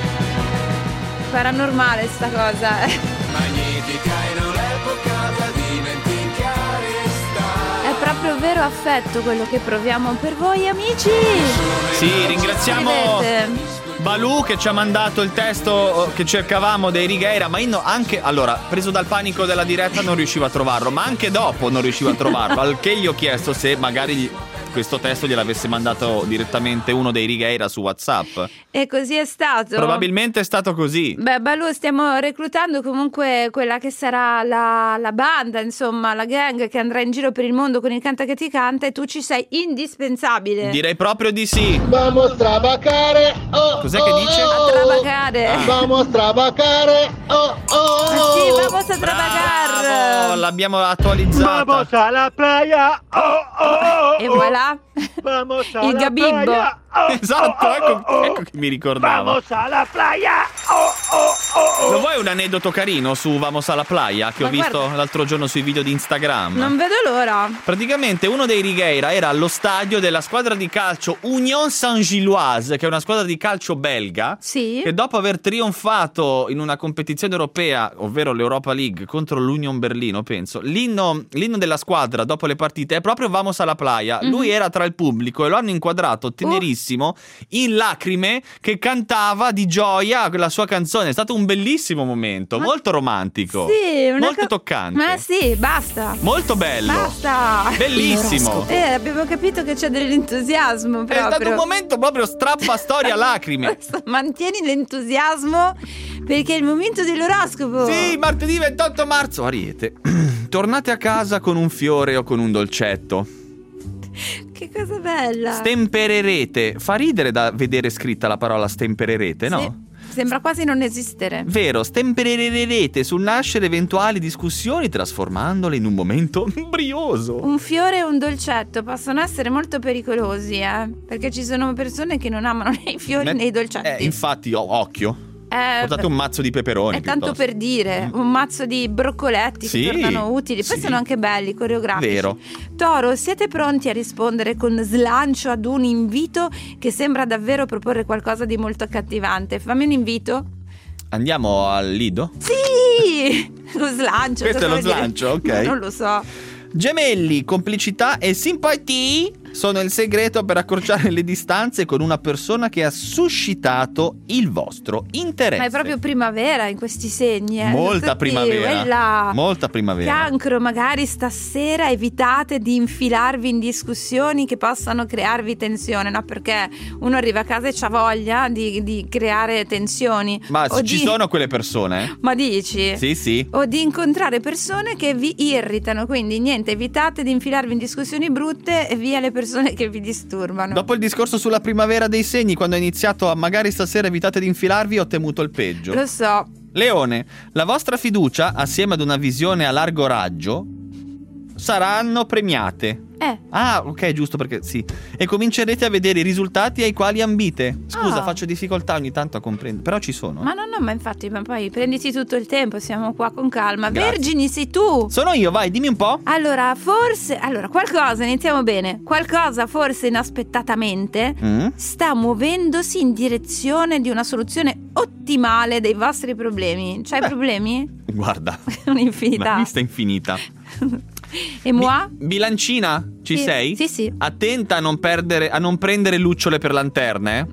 Paranormale sta cosa. Magnetica in un'epoca da dimenticare sta. È proprio vero affetto quello che proviamo per voi, amici. Sì, ringraziamo Scrivete. Balù che ci ha mandato il testo che cercavamo dei Righeira, ma io anche, allora, preso dal panico della diretta non riuscivo a trovarlo, ma anche dopo non riuscivo a trovarlo, al che gli ho chiesto se magari questo testo gliel'avesse mandato direttamente uno dei Righeira su WhatsApp. E così è stato. Probabilmente è stato così. Beh, Balù, stiamo reclutando comunque quella che sarà la banda, insomma, la gang che andrà in giro per il mondo con il Canta che ti canta e tu ci sei indispensabile. Direi proprio di sì. Vamos trabaccare, oh, Cos'è che dice? A trabacare. Vamos trabaccare, oh, oh, Sì, vamos a trabacar. Bravo, l'abbiamo attualizzata. Vamos a la playa, oh, oh, oh, E voilà. Vamos a Il la gabibbo. playa, oh, Esatto, ecco che mi ricordava. Vamos a la playa, oh, oh, oh. Lo vuoi un aneddoto carino su Vamos alla playa che Ma ho visto guarda, l'altro giorno sui video di Instagram? Non vedo l'ora. Praticamente uno dei Righeira era allo stadio della squadra di calcio Union Saint-Gilloise, che è una squadra di calcio belga, Sì. che dopo aver trionfato in una competizione europea, ovvero l'Europa League, contro l'Union Berlino, penso, l'inno della squadra dopo le partite è proprio Vamos alla playa. Lui era tra il pubblico e lo hanno inquadrato tenerissimo in lacrime che cantava di gioia la sua canzone. È stato un bellissimo momento, molto romantico, Sì, molto toccante. Ma sì, basta. Molto bello. Basta. Bellissimo. Abbiamo capito che c'è dell'entusiasmo È proprio. stato un momento proprio strappa storia lacrime. Mantieni l'entusiasmo perché è il momento dell'oroscopo. Sì, martedì 28 marzo, Ariete. Tornate a casa con un fiore o con un dolcetto. Che cosa bella. Stempererete. Fa ridere da vedere scritta la parola stempererete, no? Sì, sembra quasi non esistere. Vero, stempererete sul nascere eventuali discussioni trasformandole in un momento brioso. Un fiore e un dolcetto possono essere molto pericolosi, perché ci sono persone che non amano né i fiori né i dolcetti. Infatti, occhio. Portate un mazzo di peperoni. È tanto piuttosto. per dire, un mazzo di broccoletti Sì, che tornano utili. Poi sì. sono anche belli, coreografici. Vero. Toro, siete pronti a rispondere con slancio ad un invito che sembra davvero proporre qualcosa di molto accattivante? Fammi un invito. Andiamo al Lido? Sì! Lo slancio. Questo è cosa lo vuol dire? slancio, ok. No, non lo so. Gemelli, complicità e simpatia sono il segreto per accorciare le distanze con una persona che ha suscitato il vostro interesse. Ma è proprio primavera in questi segni. Molta Tutti, primavera. quella. Molta primavera. Cancro, magari stasera evitate di infilarvi in discussioni che possano crearvi tensione, no? Perché uno arriva a casa e c'ha voglia di creare tensioni. Ma O ci sono quelle persone? Ma dici? Sì, sì. O di incontrare persone che vi irritano, quindi niente, evitate di infilarvi in discussioni brutte e via le persone che vi disturbano. Dopo il discorso sulla primavera dei segni, quando ho iniziato a magari stasera evitate di infilarvi, ho temuto il peggio. Lo so. Leone, la vostra fiducia, assieme ad una visione a largo raggio, saranno premiate. Ah, ok, giusto, perché sì. E comincerete a vedere i risultati ai quali ambite. Scusa, faccio difficoltà ogni tanto a comprendere, però ci sono. Ma no, ma infatti, ma poi prenditi tutto il tempo, siamo qua con calma. Grazie. Vergini, sei tu. Sono io, vai, dimmi un po'. Allora, qualcosa, iniziamo bene. Qualcosa, forse inaspettatamente, sta muovendosi in direzione di una soluzione ottimale dei vostri problemi. C'hai problemi? Guarda, Un'infinità. una lista infinita. E moi? Bilancina, ci Sì, sei? sì. Attenta a non prendere lucciole per lanterne.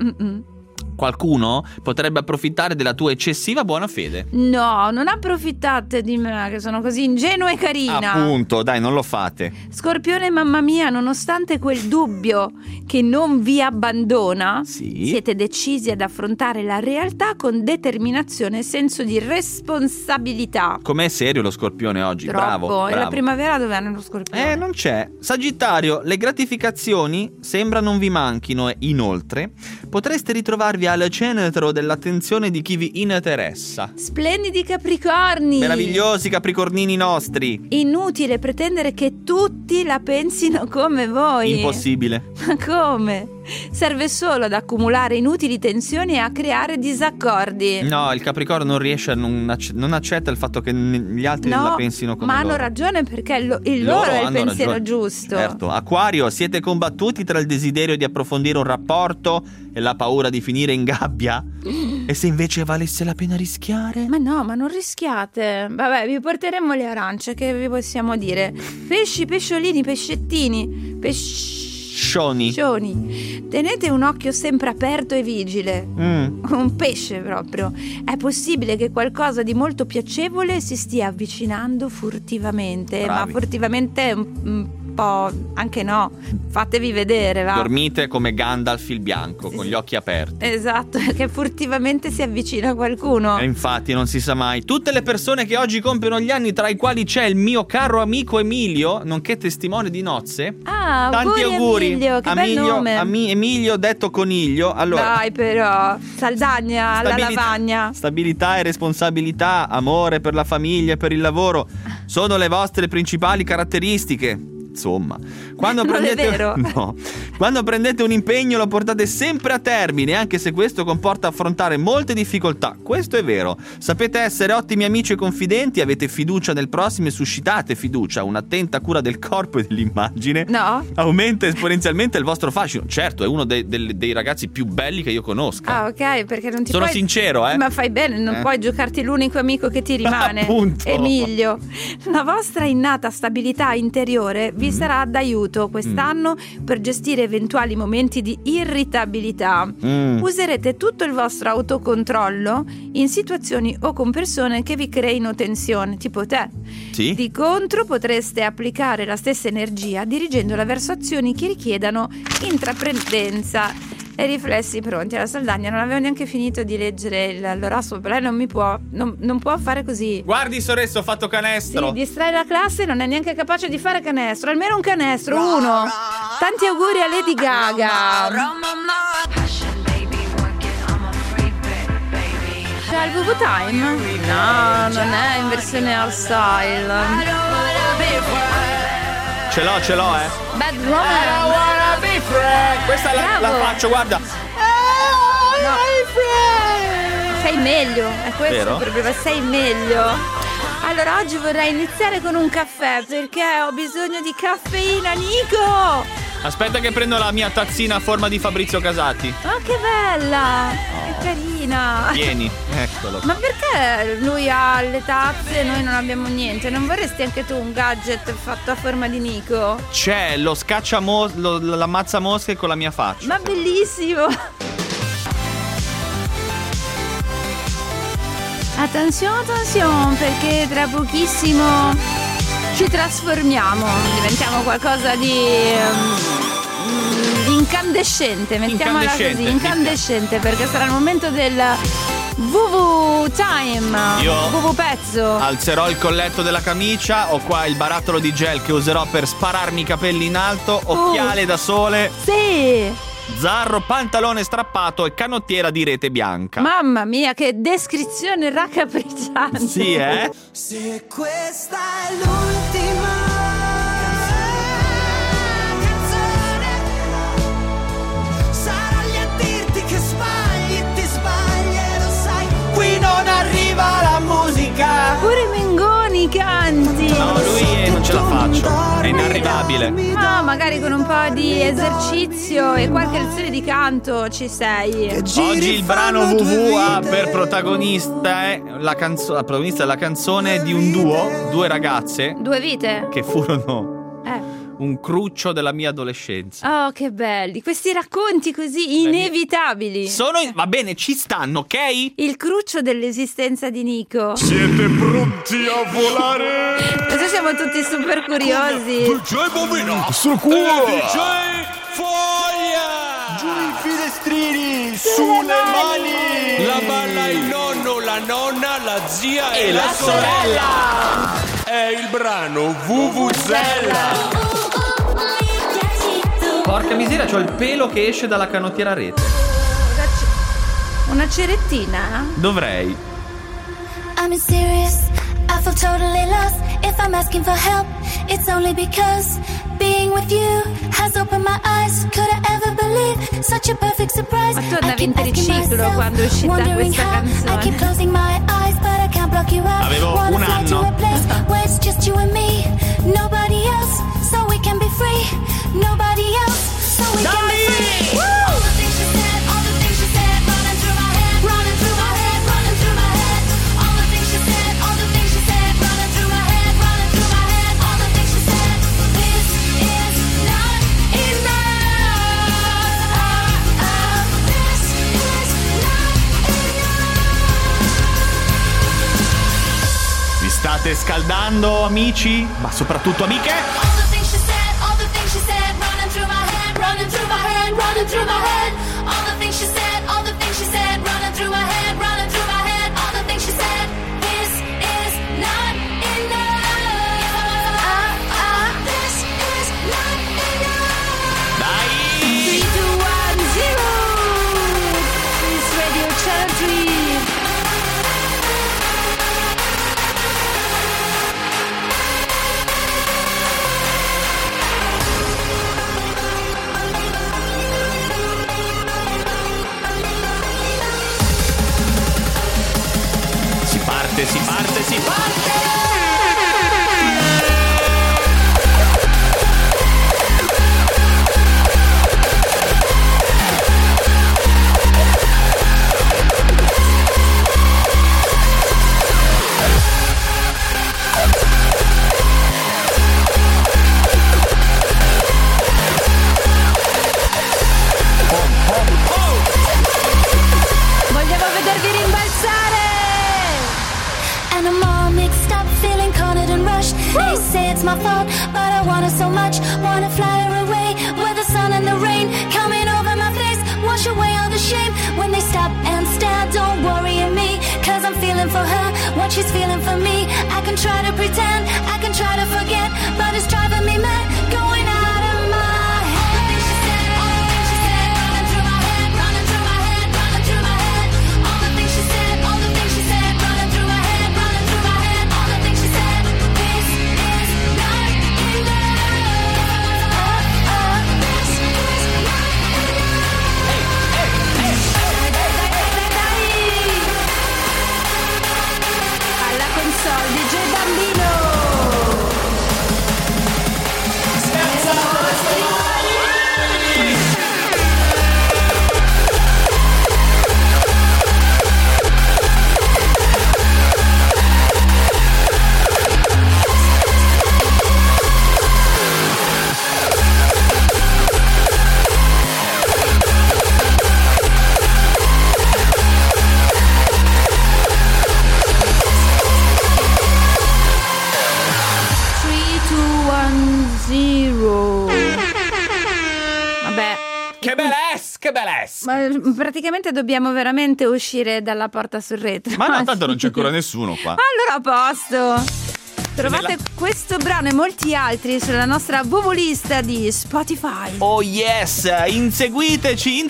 Qualcuno potrebbe approfittare della tua eccessiva buona fede. No, non approfittate di me, che sono così ingenua e carina. Appunto, dai, non lo fate. Scorpione, mamma mia, nonostante quel dubbio che non vi abbandona, Sì. siete decisi ad affrontare la realtà con determinazione e senso di responsabilità. Com'è serio lo Scorpione oggi? Troppo. Bravo. E la primavera dove hanno lo Scorpione? Non c'è. Sagittario, le gratificazioni sembra non vi manchino e inoltre potreste ritrovarvi al centro dell'attenzione di chi vi interessa. Splendidi Capricorni! Meravigliosi capricornini nostri. Inutile pretendere che tutti la pensino come voi. Impossibile. Ma come? Serve solo ad accumulare inutili tensioni e a creare disaccordi. No, il Capricorno non riesce non accetta il fatto che gli altri No, la pensino come ma loro. hanno ragione, perché il loro è il hanno pensiero ragione. giusto. Certo. Acquario, siete combattuti tra il desiderio di approfondire un rapporto e la paura di finire in gabbia? E se invece valesse la pena rischiare? Ma no, ma non rischiate. Vabbè, vi porteremo le arance, che vi possiamo dire? Pesci, pesciolini, pescettini, pescioni. Tenete un occhio sempre aperto e vigile. Un pesce proprio. È possibile che qualcosa di molto piacevole si stia avvicinando furtivamente. Bravi. Ma furtivamente un po' anche no. Fatevi vedere, va. Dormite come Gandalf il bianco, con gli occhi aperti. Esatto, che furtivamente si avvicina a qualcuno. E infatti non si sa mai. Tutte le persone che oggi compiono gli anni, tra i quali c'è il mio caro amico Emilio, nonché testimone di nozze. Ah, Tanti auguri. Emilio, che bel nome. Emilio detto Coniglio. Allora, Dai però, Saldagna alla lavagna. Stabilità e responsabilità, amore per la famiglia e per il lavoro sono le vostre principali caratteristiche. Insomma, quando Non è prendete vero. no, quando prendete un impegno lo portate sempre a termine, anche se questo comporta affrontare molte difficoltà. Questo è vero. Sapete essere ottimi amici e confidenti, avete fiducia nel prossimo e suscitate fiducia. Un'attenta cura del corpo e dell'immagine aumenta esponenzialmente il vostro fascino. Certo, è uno dei ragazzi più belli che io conosca. Ah, ok, perché non ti Sono puoi... sincero, Ma fai bene, non puoi giocarti l'unico amico che ti rimane. Appunto. Emilio. La vostra innata stabilità interiore vi sarà d'aiuto quest'anno per gestire eventuali momenti di irritabilità. Userete tutto il vostro autocontrollo in situazioni o con persone che vi creino tensione, tipo te. Sì? Di contro potreste applicare la stessa energia dirigendola verso azioni che richiedano intraprendenza e riflessi pronti. La Saldagna non avevo neanche finito di leggere l'oroscopo, lei non può fare così. Guardi, soressa, ho fatto canestro. Sì, distrae la classe, non è neanche capace di fare canestro, almeno un canestro, uno. Tanti auguri a Lady Gaga. C'è il VV Time? No, non è in versione hardstyle. Ce l'ho, Bad Romance. Questa la faccio, guarda. Sei meglio, è questo Vero? il problema, sei meglio. Allora oggi vorrei iniziare con un caffè perché ho bisogno di caffeina, Nico. Aspetta che prendo la mia tazzina a forma di Fabrizio Casati. Oh, che bella! Che carina! Vieni, eccolo. Ma perché lui ha le tazze e noi non abbiamo niente? Non vorresti anche tu un gadget fatto a forma di Nico? C'è lo l'ammazza mosche con la mia faccia. Ma bellissimo! Attenzione, perché tra pochissimo ci trasformiamo, diventiamo qualcosa di incandescente, mettiamola così, incandescente, perché sarà il momento del WW time. Io WW pezzo. alzerò il colletto della camicia, ho qua il barattolo di gel che userò per spararmi i capelli in alto, occhiale da sole, Sì! zarro, pantalone strappato e canottiera di rete bianca. Mamma mia, che descrizione raccapricciante. Sì, eh? Se questa è l'ultima canzone, sarà lì a dirti che sbagli, ti sbagli e lo sai. Qui non arriva la musica. Pure i Mengoni canti. No, lui non ce la faccio, è inarrivabile. Ma magari con un po' di esercizio e qualche lezione di canto ci sei. Oggi il brano WW ha per protagonista la protagonista della canzone di un duo, due ragazze Due vite? che furono Eh. un cruccio della mia adolescenza. Oh, che belli. Questi racconti così inevitabili. Va bene, ci stanno, ok? Il cruccio dell'esistenza di Nico. Siete pronti a volare? Adesso siamo tutti super curiosi. DJ Bovino sul cuore. DJ Foglia. Giù i finestrini, sulle mani. La balla il nonno, la nonna, la zia E la sorella. È il brano Vuvuzela. Porca miseria, c'ho il pelo che esce dalla canottiera a rete. Una cerettina? Dovrei. I'm serious, I feel totally lost. If I'm asking for help, it's only because being with you has opened my eyes. Could I ever believe such a perfect surprise? Ma tu andavi I keep in triciclo asking myself, quando è uscita wondering questa how. canzone. I keep closing my eyes, but I can't block you out. Avevo Wanna un fly to anno. a place where it's just you and me, nobody else, so we can be free. Nobody else, so we can be free. All the things you said, all the things you said, running through my head, running through my head, running through my head. All the things you said, all the things you said, running through my head, running through my head. All the things you said. This is not enough. This is not enough. Vi state scaldando, amici? Ma soprattutto amiche? All the things she said, all the things she said, running through my head, running through my head, running through my head. All the things she said, all the things she said, running through my head, running through my head. All the things she said. This is not enough. This is not enough. Dai! 3, 2, 1, 0. This Radio Channel 3. Si parte, si parte, si parte! Vogliamo vedervi rimbalzare. And I'm all mixed up, feeling cornered and rushed. They say it's my fault, but I want her so much. Wanna fly her away, with the sun and the rain coming over my face, wash away all the shame. When they stop and stare, don't worry at me, cause I'm feeling for her, what she's feeling for me. I can try to pretend, I can try to forget, but it's driving me mad, going out of my head. All the things she said, all the things she said, running through my head, running through my head, running through my head. All the things she said, all the things she said, running through my head, running through my head. All the things she said. This is not enough. This is not Alla console DJ Che bellezza! Ma praticamente dobbiamo veramente uscire dalla porta sul retro. Ma no, tanto non c'è ancora nessuno qua. Allora a posto. Trovate questo brano e molti altri sulla nostra lista di Spotify. Oh yes, inseguiteci.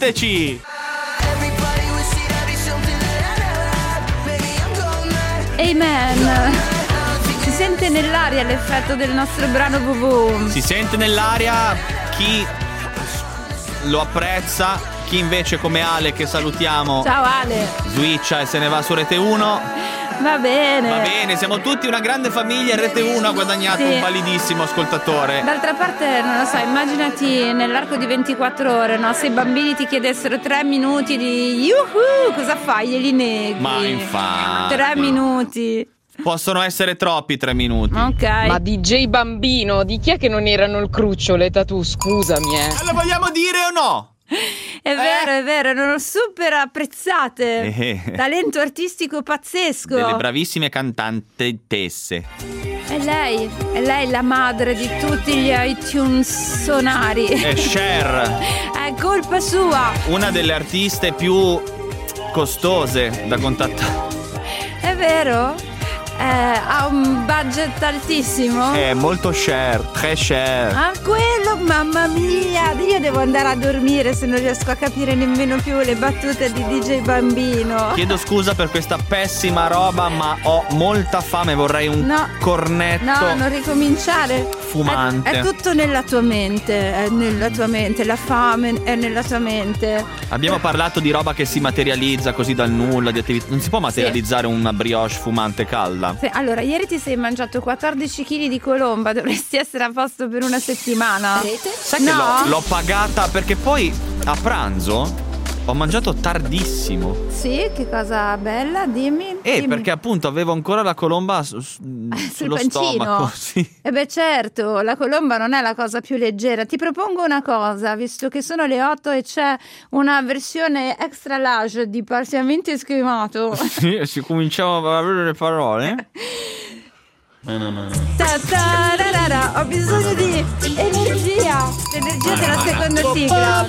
Amen. Si sente nell'aria l'effetto del nostro brano WW. Si sente nell'aria chi lo apprezza, chi invece come Ale, che salutiamo, Ciao Ale. switcha e se ne va su Rete 1. Va bene. Va bene, siamo tutti una grande famiglia. Rete 1 ha guadagnato Sì. un validissimo ascoltatore. D'altra parte, non lo so, immaginati nell'arco di 24 ore, no? Se i bambini ti chiedessero 3 minuti di yuhu, cosa fai? Glieli neghi. Ma infatti 3 minuti. possono essere troppi 3 minuti. Ok. Ma DJ Bambino, di chi è che non erano il cruccio le tatu? Scusami, Lo vogliamo dire o no? È vero, erano super apprezzate. Eh. Talento artistico pazzesco. Delle bravissime cantantesse. È lei la madre di tutti gli iTunes sonari. È Cher, È colpa sua. una delle artiste più costose da contattare. È vero? Ha un budget altissimo. È molto Cher, très Cher. Ah, quello, mamma mia, io devo andare a dormire se non riesco a capire nemmeno più le battute di DJ Bambino. Chiedo scusa per questa pessima roba, ma ho molta fame, vorrei un cornetto. No, non ricominciare. Fumante. È tutto nella tua mente, è nella tua mente, la fame è nella tua mente. Abbiamo parlato di roba che si materializza così dal nulla, di attività. Non si può materializzare una brioche fumante calda. Sì, allora, ieri ti sei mangiato 14 kg di colomba, dovresti essere a posto per una settimana. Sai che l'ho pagata perché poi a pranzo ho mangiato tardissimo. Sì, che cosa bella, dimmi. Perché appunto avevo ancora la colomba sullo pancino. stomaco. Sì. E beh certo, la colomba non è la cosa più leggera. Ti propongo una cosa, visto che sono le 8 e c'è una versione extra large di parzialmente schimato. Sì, si cominciamo a avere le parole. Ho bisogno di energia. L'energia della seconda sigla.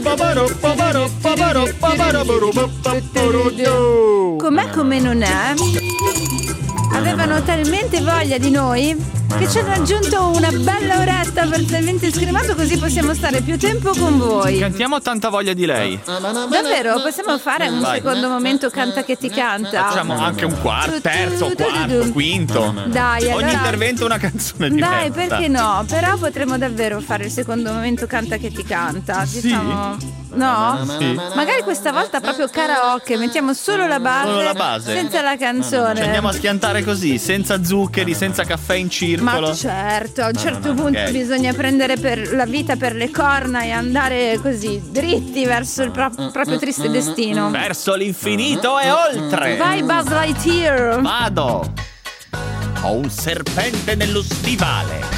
Com'è come non è? Avevano talmente voglia di noi che ci hanno aggiunto una bella oretta parzialmente scrimato, così possiamo stare più tempo con voi. Cantiamo Tanta voglia di lei. Davvero? Possiamo fare un secondo momento Canta che ti canta? Facciamo anche un quarto, terzo, quarto, quinto. Dai, Ogni allora... intervento una canzone diversa. Dai, perché no? Però potremmo davvero fare il secondo momento Canta che ti canta. Diciamo... No? Sì. Magari questa volta proprio karaoke, mettiamo solo la base, Solo la base. senza la canzone. Ci andiamo a schiantare così, senza zuccheri, senza caffè in circolo. Ma certo, a un certo punto ok. bisogna prendere per la vita per le corna e andare così dritti verso il proprio triste destino. Verso l'infinito e oltre. Vai Buzz Lightyear. Vado. Ho un serpente nello stivale.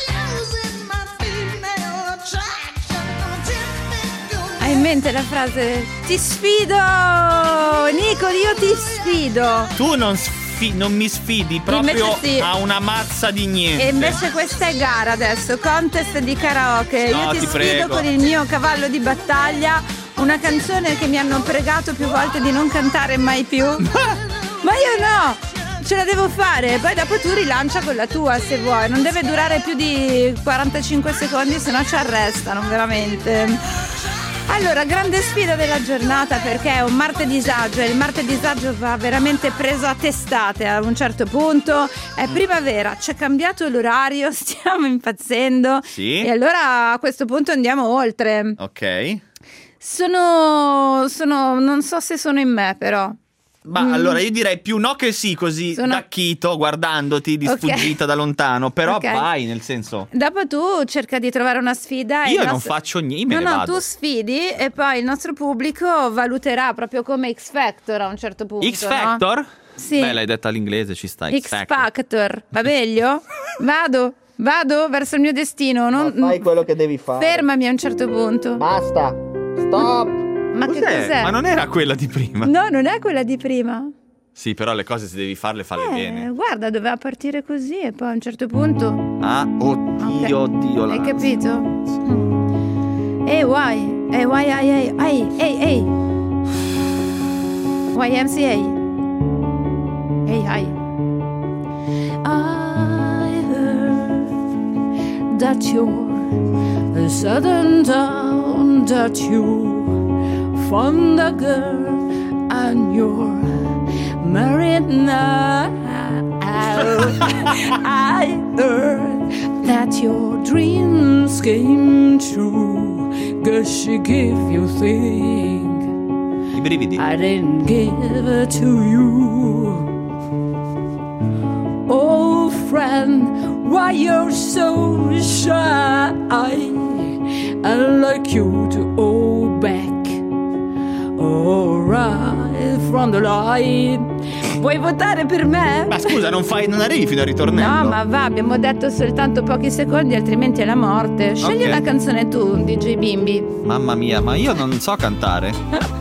Hai in mente la frase ti sfido, Nico, io ti sfido. Tu non mi sfidi proprio Invece sì. a una mazza di niente. E invece questa è gara adesso, contest di karaoke. No, Io ti ti sfido prego. con il mio cavallo di battaglia, una canzone che mi hanno pregato più volte di non cantare mai più. Ma io no, ce la devo fare. Poi dopo tu rilancia con la tua se vuoi. Non deve durare più di 45 secondi, sennò ci arrestano veramente. Allora, grande sfida della giornata perché è un martedisagio e il martedisagio va veramente preso a testate a un certo punto. È primavera, c'è cambiato l'orario, stiamo impazzendo. Sì. E allora a questo punto andiamo oltre. Ok. Non so se sono in me però. Ma allora io direi più no che sì, così da chito, guardandoti di Ok. sfuggita da lontano. Però Ok. vai, nel senso. Dopo tu cerca di trovare una sfida. e Io il non nostro- faccio niente, me ne No, vado. tu sfidi e poi il nostro pubblico valuterà proprio come X Factor a un certo punto. X Factor? No? Sì. Beh, l'hai detta all'inglese, ci sta. X Factor. Va meglio? Vado verso il mio destino. Non... Fai quello che devi fare. Fermami a un certo punto. Basta. Stop. Ma che cos'è? Ma non era quella di prima. No, non è quella di prima. Sì, però le cose se devi farle bene. Guarda, doveva partire così e poi a un certo punto. Ah, oddio, Ok. oddio. Hai capito? E guai. YMCA. Hey, hi. I heard that you're settled down, that you found a girl and you're married now. I heard that your dreams came true. Guess she gave you things I brividi. I didn't give to you. Oh friend, why you're so shy? I'd like you to hold back. Alright, from the light. Vuoi votare per me? Ma scusa, non arrivi fino al ritornello? No, ma va, abbiamo detto soltanto pochi secondi, altrimenti è la morte. Scegli Ok. una canzone tu, DJ Bimbi. Mamma mia, ma io non so cantare.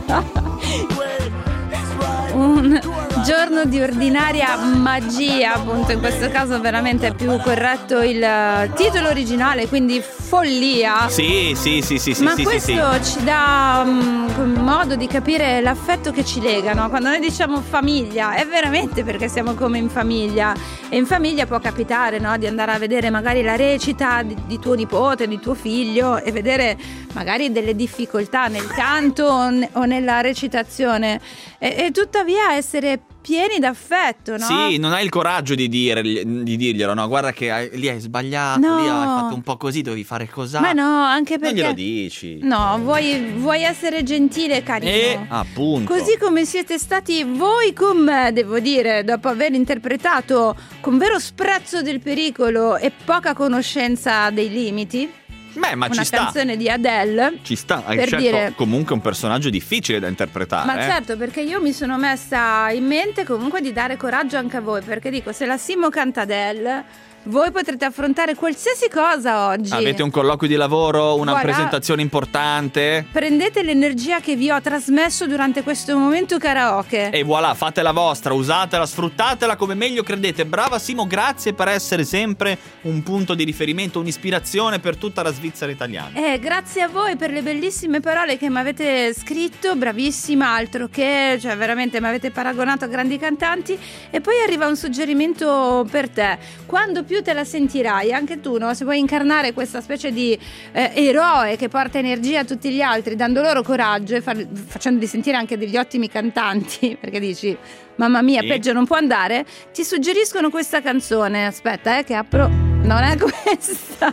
Un giorno di ordinaria magia, appunto, in questo caso veramente è più corretto il titolo originale, quindi follia. Sì. Ma sì, questo sì. ci dà modo di capire l'affetto che ci lega, no? Quando noi diciamo famiglia, è veramente perché siamo come in famiglia. E in famiglia può capitare, no? Di andare a vedere magari la recita di tuo nipote, di tuo figlio, e vedere magari delle difficoltà nel canto o nella recitazione. E tuttavia essere pieni d'affetto, no? Sì, non hai il coraggio di dirglielo, no? Guarda che lì hai sbagliato, No. lì hai fatto un po' così, dovevi fare cos'ha. Ma no, anche Non perché glielo dici. no, vuoi essere gentile e carino. Appunto. Così come siete stati voi con me, devo dire, dopo aver interpretato con vero sprezzo del pericolo e poca conoscenza dei limiti Beh, ma una ci sta. canzone di Adele. Ci sta, hai per scelto dire- comunque un personaggio difficile da interpretare. Ma certo, perché io mi sono messa in mente comunque di dare coraggio anche a voi, perché dico, se la Simo canta Adele, voi potrete affrontare qualsiasi cosa oggi. Avete un colloquio di lavoro, una Voilà. presentazione importante Prendete l'energia che vi ho trasmesso durante questo momento karaoke. e voilà, fate la vostra, usatela, sfruttatela come meglio credete. Brava Simo, grazie per essere sempre un punto di riferimento, un'ispirazione per tutta la Svizzera italiana. Grazie a voi per le bellissime parole che mi avete scritto, bravissima, altro che, cioè veramente mi avete paragonato a grandi cantanti. E poi arriva un suggerimento per te: quando più te la sentirai, anche tu, no? Se vuoi incarnare questa specie di eroe che porta energia a tutti gli altri, dando loro coraggio e facendoli sentire anche degli ottimi cantanti, perché dici, mamma mia, Sì. peggio non può andare, ti suggeriscono questa canzone. Aspetta, che apro. Non è questa.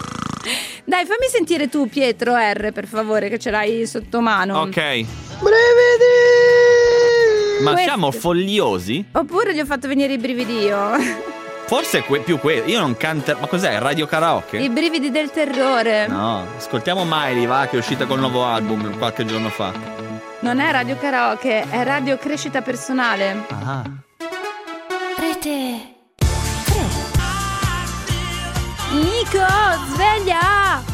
Dai, fammi sentire tu, Pietro R, per favore, che ce l'hai sotto mano. Ok. Brividi! Ma Questo. siamo fogliosi? Oppure gli ho fatto venire i brividi io. Forse è più io non canto. Ma cos'è? Radio karaoke? I brividi del terrore. No, ascoltiamo Miley, va, che è uscita col nuovo album qualche giorno fa. Non è radio karaoke, è radio crescita personale. Ah. Rete. Nico, sveglia!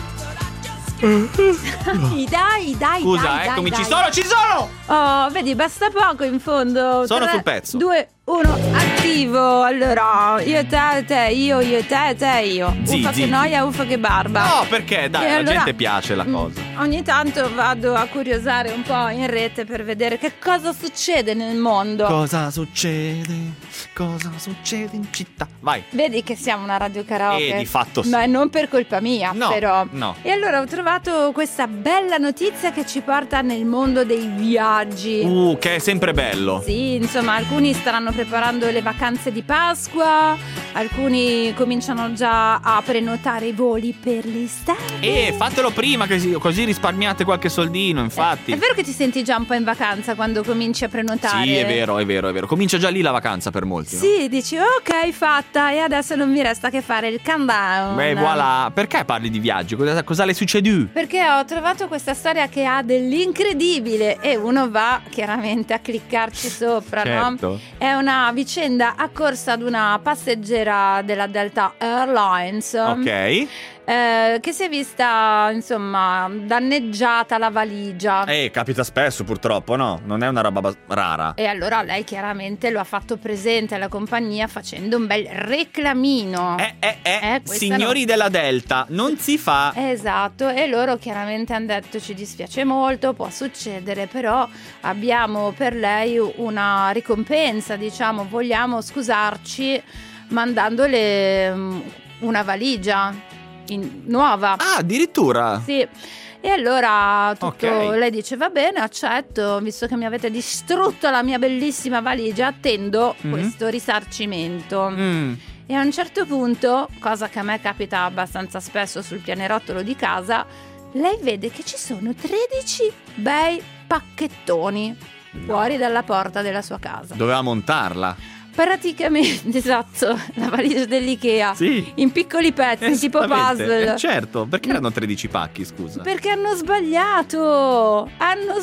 dai. Scusa, eccomi, ci sono! Oh, vedi, basta poco in fondo. Sono 3, sul pezzo. 2, 1, attivo. Allora, io, te, io, te, io. Zi, Uffa zi, che zi. noia, uffa che barba. No, perché? Dai, E alla allora, gente piace la cosa. Ogni tanto vado a curiosare un po' in rete per vedere che cosa succede nel mondo. Cosa succede? Cosa succede in città? Vai. Vedi che siamo una radio karaoke? Di fatto sì. Ma non per colpa mia, No, però. no. E allora ho trovato questa bella notizia che ci porta nel mondo dei viaggi. Che è sempre bello. Sì, insomma, alcuni staranno preparando le vacanze di Pasqua, alcuni cominciano già a prenotare i voli per l'estate. Fatelo prima, così risparmiate qualche soldino, infatti. È vero che ti senti già un po' in vacanza quando cominci a prenotare? Sì, è vero. Comincia già lì la vacanza per molti, no? Sì, dici ok, fatta, e adesso non mi resta che fare il countdown. Beh, voilà. Perché parli di viaggi? Cosa le succede? Perché ho trovato questa storia che ha dell'incredibile e uno va chiaramente a cliccarci sopra, Certo. no? È una vicenda accorsa ad una passeggera passera della Delta Airlines, Ok. che si è vista, insomma, danneggiata la valigia. Capita spesso purtroppo, no? Non è una roba rara. E allora lei chiaramente lo ha fatto presente alla compagnia facendo un bel reclamino. Signori della Delta, non si fa. Esatto, e loro chiaramente hanno detto: ci dispiace molto, può succedere, però abbiamo per lei una ricompensa, diciamo, vogliamo scusarci mandandole una valigia nuova. Ah, addirittura? Sì. E allora Ok. lei dice: va bene, accetto, visto che mi avete distrutto la mia bellissima valigia, attendo questo risarcimento. E a un certo punto, cosa che a me capita abbastanza spesso sul pianerottolo di casa, lei vede che ci sono 13 bei pacchettoni fuori dalla porta della sua casa. Doveva montarla. Praticamente, esatto, la valigia dell'Ikea. Sì. In piccoli pezzi, tipo Esattamente. puzzle. Certo, perché erano 13 pacchi, scusa? Perché hanno sbagliato.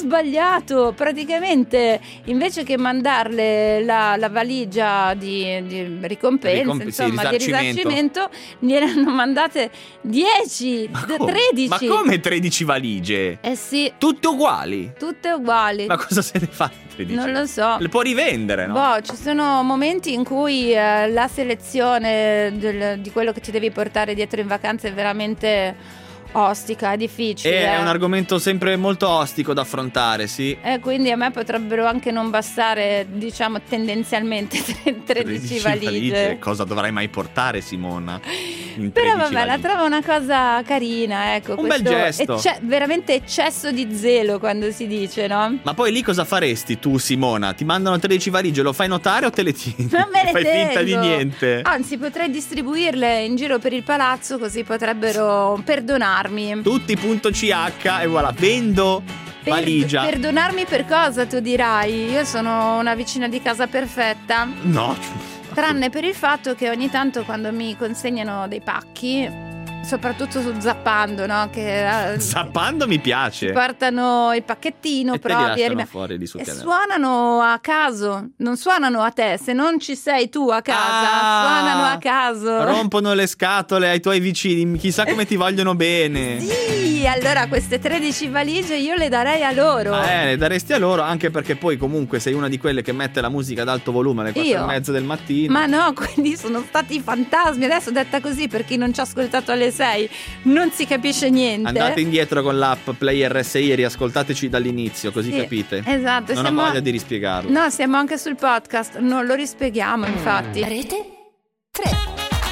Praticamente, invece che mandarle la valigia di ricompensa, insomma, di risarcimento, ne hanno mandate 10, 13. Ma come 13 valigie? Eh sì, Tutte uguali? tutte uguali. Ma cosa se ne fa 13? Non lo so. Le può rivendere, no? Boh, ci sono momenti in cui la selezione di quello che ti devi portare dietro in vacanza è veramente ostica, è difficile. È un argomento sempre molto ostico da affrontare, sì. Quindi a me potrebbero anche non bastare, diciamo, tendenzialmente 13 valigie. Cosa dovrai mai portare, Simona? In Però 13 vabbè, la valigie. trovo una cosa carina, ecco. Un bel gesto. Veramente eccesso di zelo quando si dice, no? Ma poi lì cosa faresti tu, Simona? Ti mandano 13 valigie, lo fai notare o te le tieni? Non me le Fai finta di tengo. niente. Anzi, potrei distribuirle in giro per il palazzo, così potrebbero perdonarmi. Tutti.ch e voilà, vendo valigia. Perdonarmi per cosa, tu dirai? Io sono una vicina di casa perfetta. No. Tranne per il fatto che ogni tanto quando mi consegnano dei pacchi, soprattutto su Zappando, no? Che Zappando mi piace. portano il pacchettino E te li proprio lasciano fuori lì sul e pianeta. suonano a caso, non suonano a te, se non ci sei tu a casa, suonano a caso. Rompono le scatole ai tuoi vicini, chissà come ti vogliono bene. Sì, allora queste 13 valigie io le darei a loro. Le daresti a loro, anche perché poi comunque sei una di quelle che mette la musica ad alto volume alle 4:30 del mattino. Ma no, quelli sono stati fantasmi. Adesso detta così, per chi non ci ha ascoltato alle 6 non si capisce niente. Andate indietro con l'app Play RSI e riascoltateci dall'inizio, così Sì, capite. esatto, Non ho voglia di rispiegarlo. No, siamo anche sul podcast, non lo rispieghiamo infatti. Rete 3.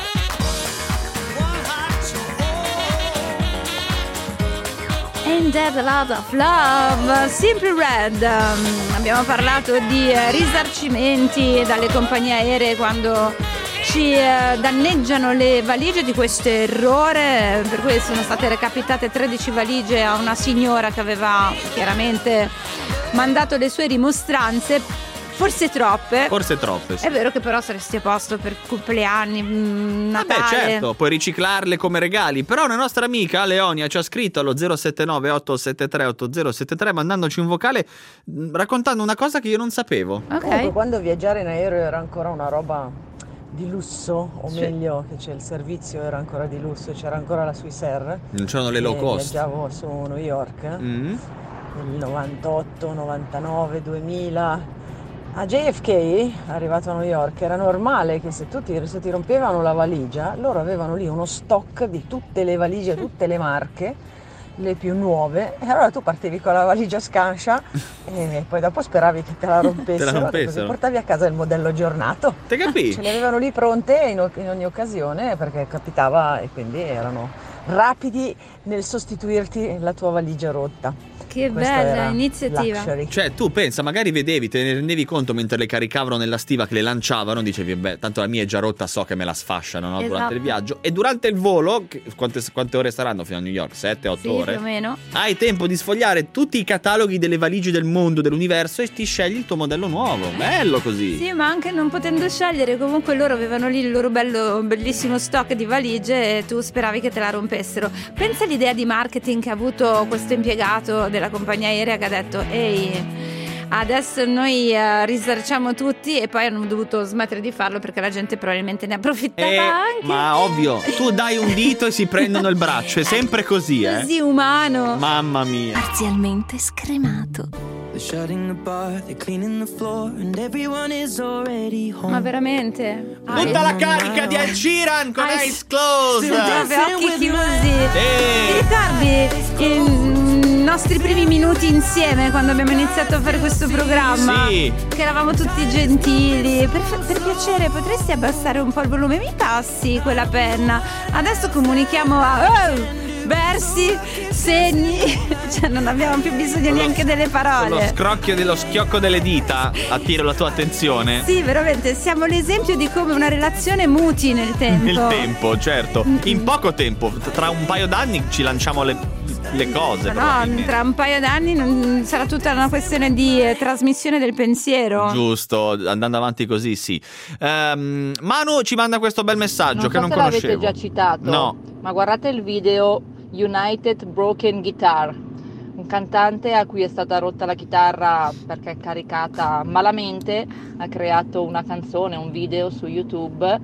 Ain't that a lot of love? Simple Red. Abbiamo parlato di risarcimenti dalle compagnie aeree quando ci danneggiano le valigie, di questo errore per cui sono state recapitate 13 valigie a una signora che aveva chiaramente mandato le sue rimostranze. Forse troppe. Forse troppe, sì. È vero che però saresti a posto per compleanni, Natale. Vabbè, certo, puoi riciclarle come regali. Però una nostra amica, Leonia, ci ha scritto allo 079 873 8073 mandandoci un vocale raccontando una cosa che io non sapevo. Comunque, quando viaggiare in aereo era ancora una roba di lusso, o meglio che c'è il servizio era ancora di lusso, c'era ancora la Swiss Air. Non c'erano le low cost. Viaggiavo su New York nel 98, 99, 2000. A JFK, arrivato a New York, era normale che se ti rompevano la valigia, loro avevano lì uno stock di tutte le valigie, tutte le marche, le più nuove, e allora tu partivi con la valigia scanscia e poi dopo speravi che te la rompessero, e così portavi a casa il modello aggiornato. Te capì? Ce le avevano lì pronte in ogni occasione perché capitava, e quindi erano rapidi nel sostituirti la tua valigia rotta. Che bella iniziativa. Luxury. Cioè tu pensa, magari vedevi, te ne rendevi conto mentre le caricavano nella stiva, che le lanciavano, dicevi beh, tanto la mia è già rotta, so che me la sfasciano, no? Esatto. Durante il viaggio. E durante il volo, quante ore saranno fino a New York? 7-8 Sì, ore? più o meno. Hai tempo di sfogliare tutti i cataloghi delle valigie del mondo, dell'universo, e ti scegli il tuo modello nuovo. Bello così. Sì, ma anche non potendo scegliere, comunque loro avevano lì il loro bellissimo stock di valigie e tu speravi che te la rompessero. Pensa all'idea di marketing che ha avuto questo impiegato della compagnia aerea che ha detto: ehi, Adesso noi risarciamo tutti e poi hanno dovuto smettere di farlo perché la gente probabilmente ne approfittava anche. Ma ovvio, tu dai un dito e si prendono il braccio, è sempre così, Così umano. Mamma mia. Parzialmente scremato. Ma veramente? Tutta la carica di Ed Sheeran con Eyes Closed. Occhi chiusi. Ti ricordi i nostri primi minuti insieme quando abbiamo iniziato a fare questo programma? Sì. Che eravamo tutti gentili. Per piacere, potresti abbassare un po' il volume? Mi passi quella penna. Adesso comunichiamo a versi, segni. Cioè non abbiamo più bisogno neanche delle parole. Lo scrocchio dello schiocco delle dita attira la tua attenzione. Sì, veramente, siamo l'esempio di come una relazione muti nel tempo. Nel tempo, certo. In poco tempo, tra un paio d'anni ci lanciamo le cose. No, tra un paio d'anni sarà tutta una questione di trasmissione del pensiero. Giusto, andando avanti così, sì. Manu ci manda questo bel messaggio che non conoscevo. Non so se l'avete già citato, no, ma guardate il video United Broken Guitar, un cantante a cui è stata rotta la chitarra perché è caricata malamente, ha creato una canzone, un video su YouTube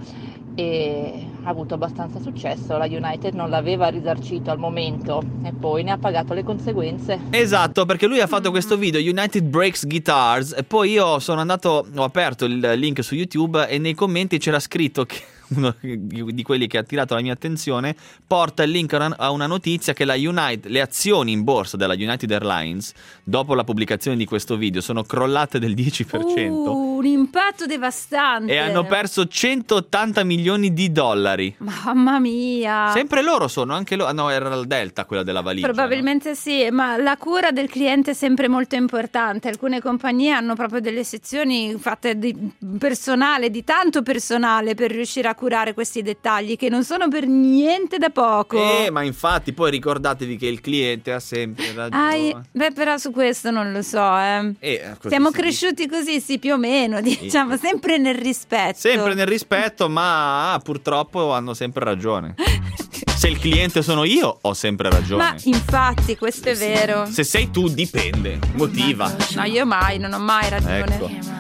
e ha avuto abbastanza successo. La United non l'aveva risarcito al momento e poi ne ha pagato le conseguenze. Esatto, perché lui ha fatto questo video United Breaks Guitars e poi io ho aperto il link su YouTube e nei commenti c'era scritto che uno di quelli che ha attirato la mia attenzione porta il link a una notizia che le azioni in borsa della United Airlines dopo la pubblicazione di questo video sono crollate del 10%. Un impatto devastante. E hanno perso 180 milioni di dollari. Mamma mia. Sempre loro sono, anche loro. No, era la Delta quella della valigia. Probabilmente no? Sì, ma la cura del cliente è sempre molto importante. Alcune compagnie hanno proprio delle sezioni fatte di personale, di tanto personale per riuscire a curare questi dettagli che non sono per niente da poco. Ma infatti poi ricordatevi che il cliente ha sempre ragione. Beh, però su questo non lo so, Siamo cresciuti così, sì, più o meno, diciamo, sempre nel rispetto. Sempre nel rispetto, ma purtroppo hanno sempre ragione. Se il cliente sono io, ho sempre ragione. Ma infatti, questo è vero. Se sei tu, dipende, motiva. No, io non ho mai ragione. Ecco.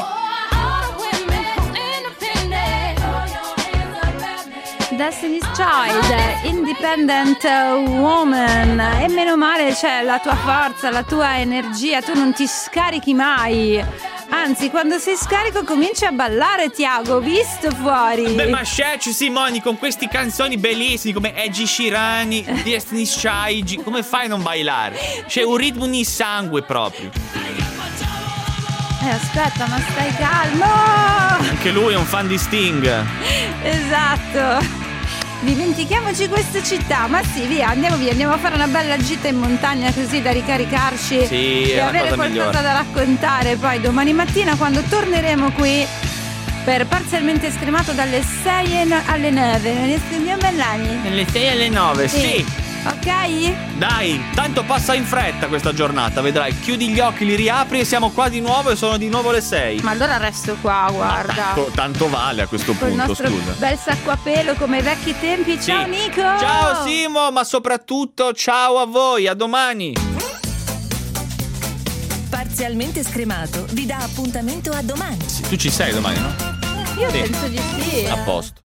Destiny's Child, Independent Woman. E meno male c'è la tua forza, la tua energia. Tu non ti scarichi mai. Anzi, quando sei scarico cominci a ballare, Tiago, visto fuori. Beh, ma c'è Simoni con questi canzoni bellissimi come Ed Sheeran, Destiny's Child. Come fai a non bailare? C'è un ritmo di sangue proprio. Aspetta, ma stai calmo. Anche lui è un fan di Sting. Esatto. Dimentichiamoci questa città. Ma sì, via, andiamo a fare una bella gita in montagna così da ricaricarci. Sì, e avere qualcosa migliore da raccontare poi domani mattina quando torneremo qui per Parzialmente Scremato dalle 6 alle 9. Dalle 6 alle 9, sì. Ok? Dai, tanto passa in fretta questa giornata, vedrai. Chiudi gli occhi, li riapri e siamo qua di nuovo e sono di nuovo le 6. Ma allora resto qua, guarda. Tanto vale a questo punto, il nostro scusa. Bel sacco a pelo come ai vecchi tempi. Sì. Ciao Nico. Ciao Simo, ma soprattutto ciao a voi, a domani. Parzialmente Scremato vi dà appuntamento a domani. Sì, tu ci sei domani, no? Io penso di sì. A posto.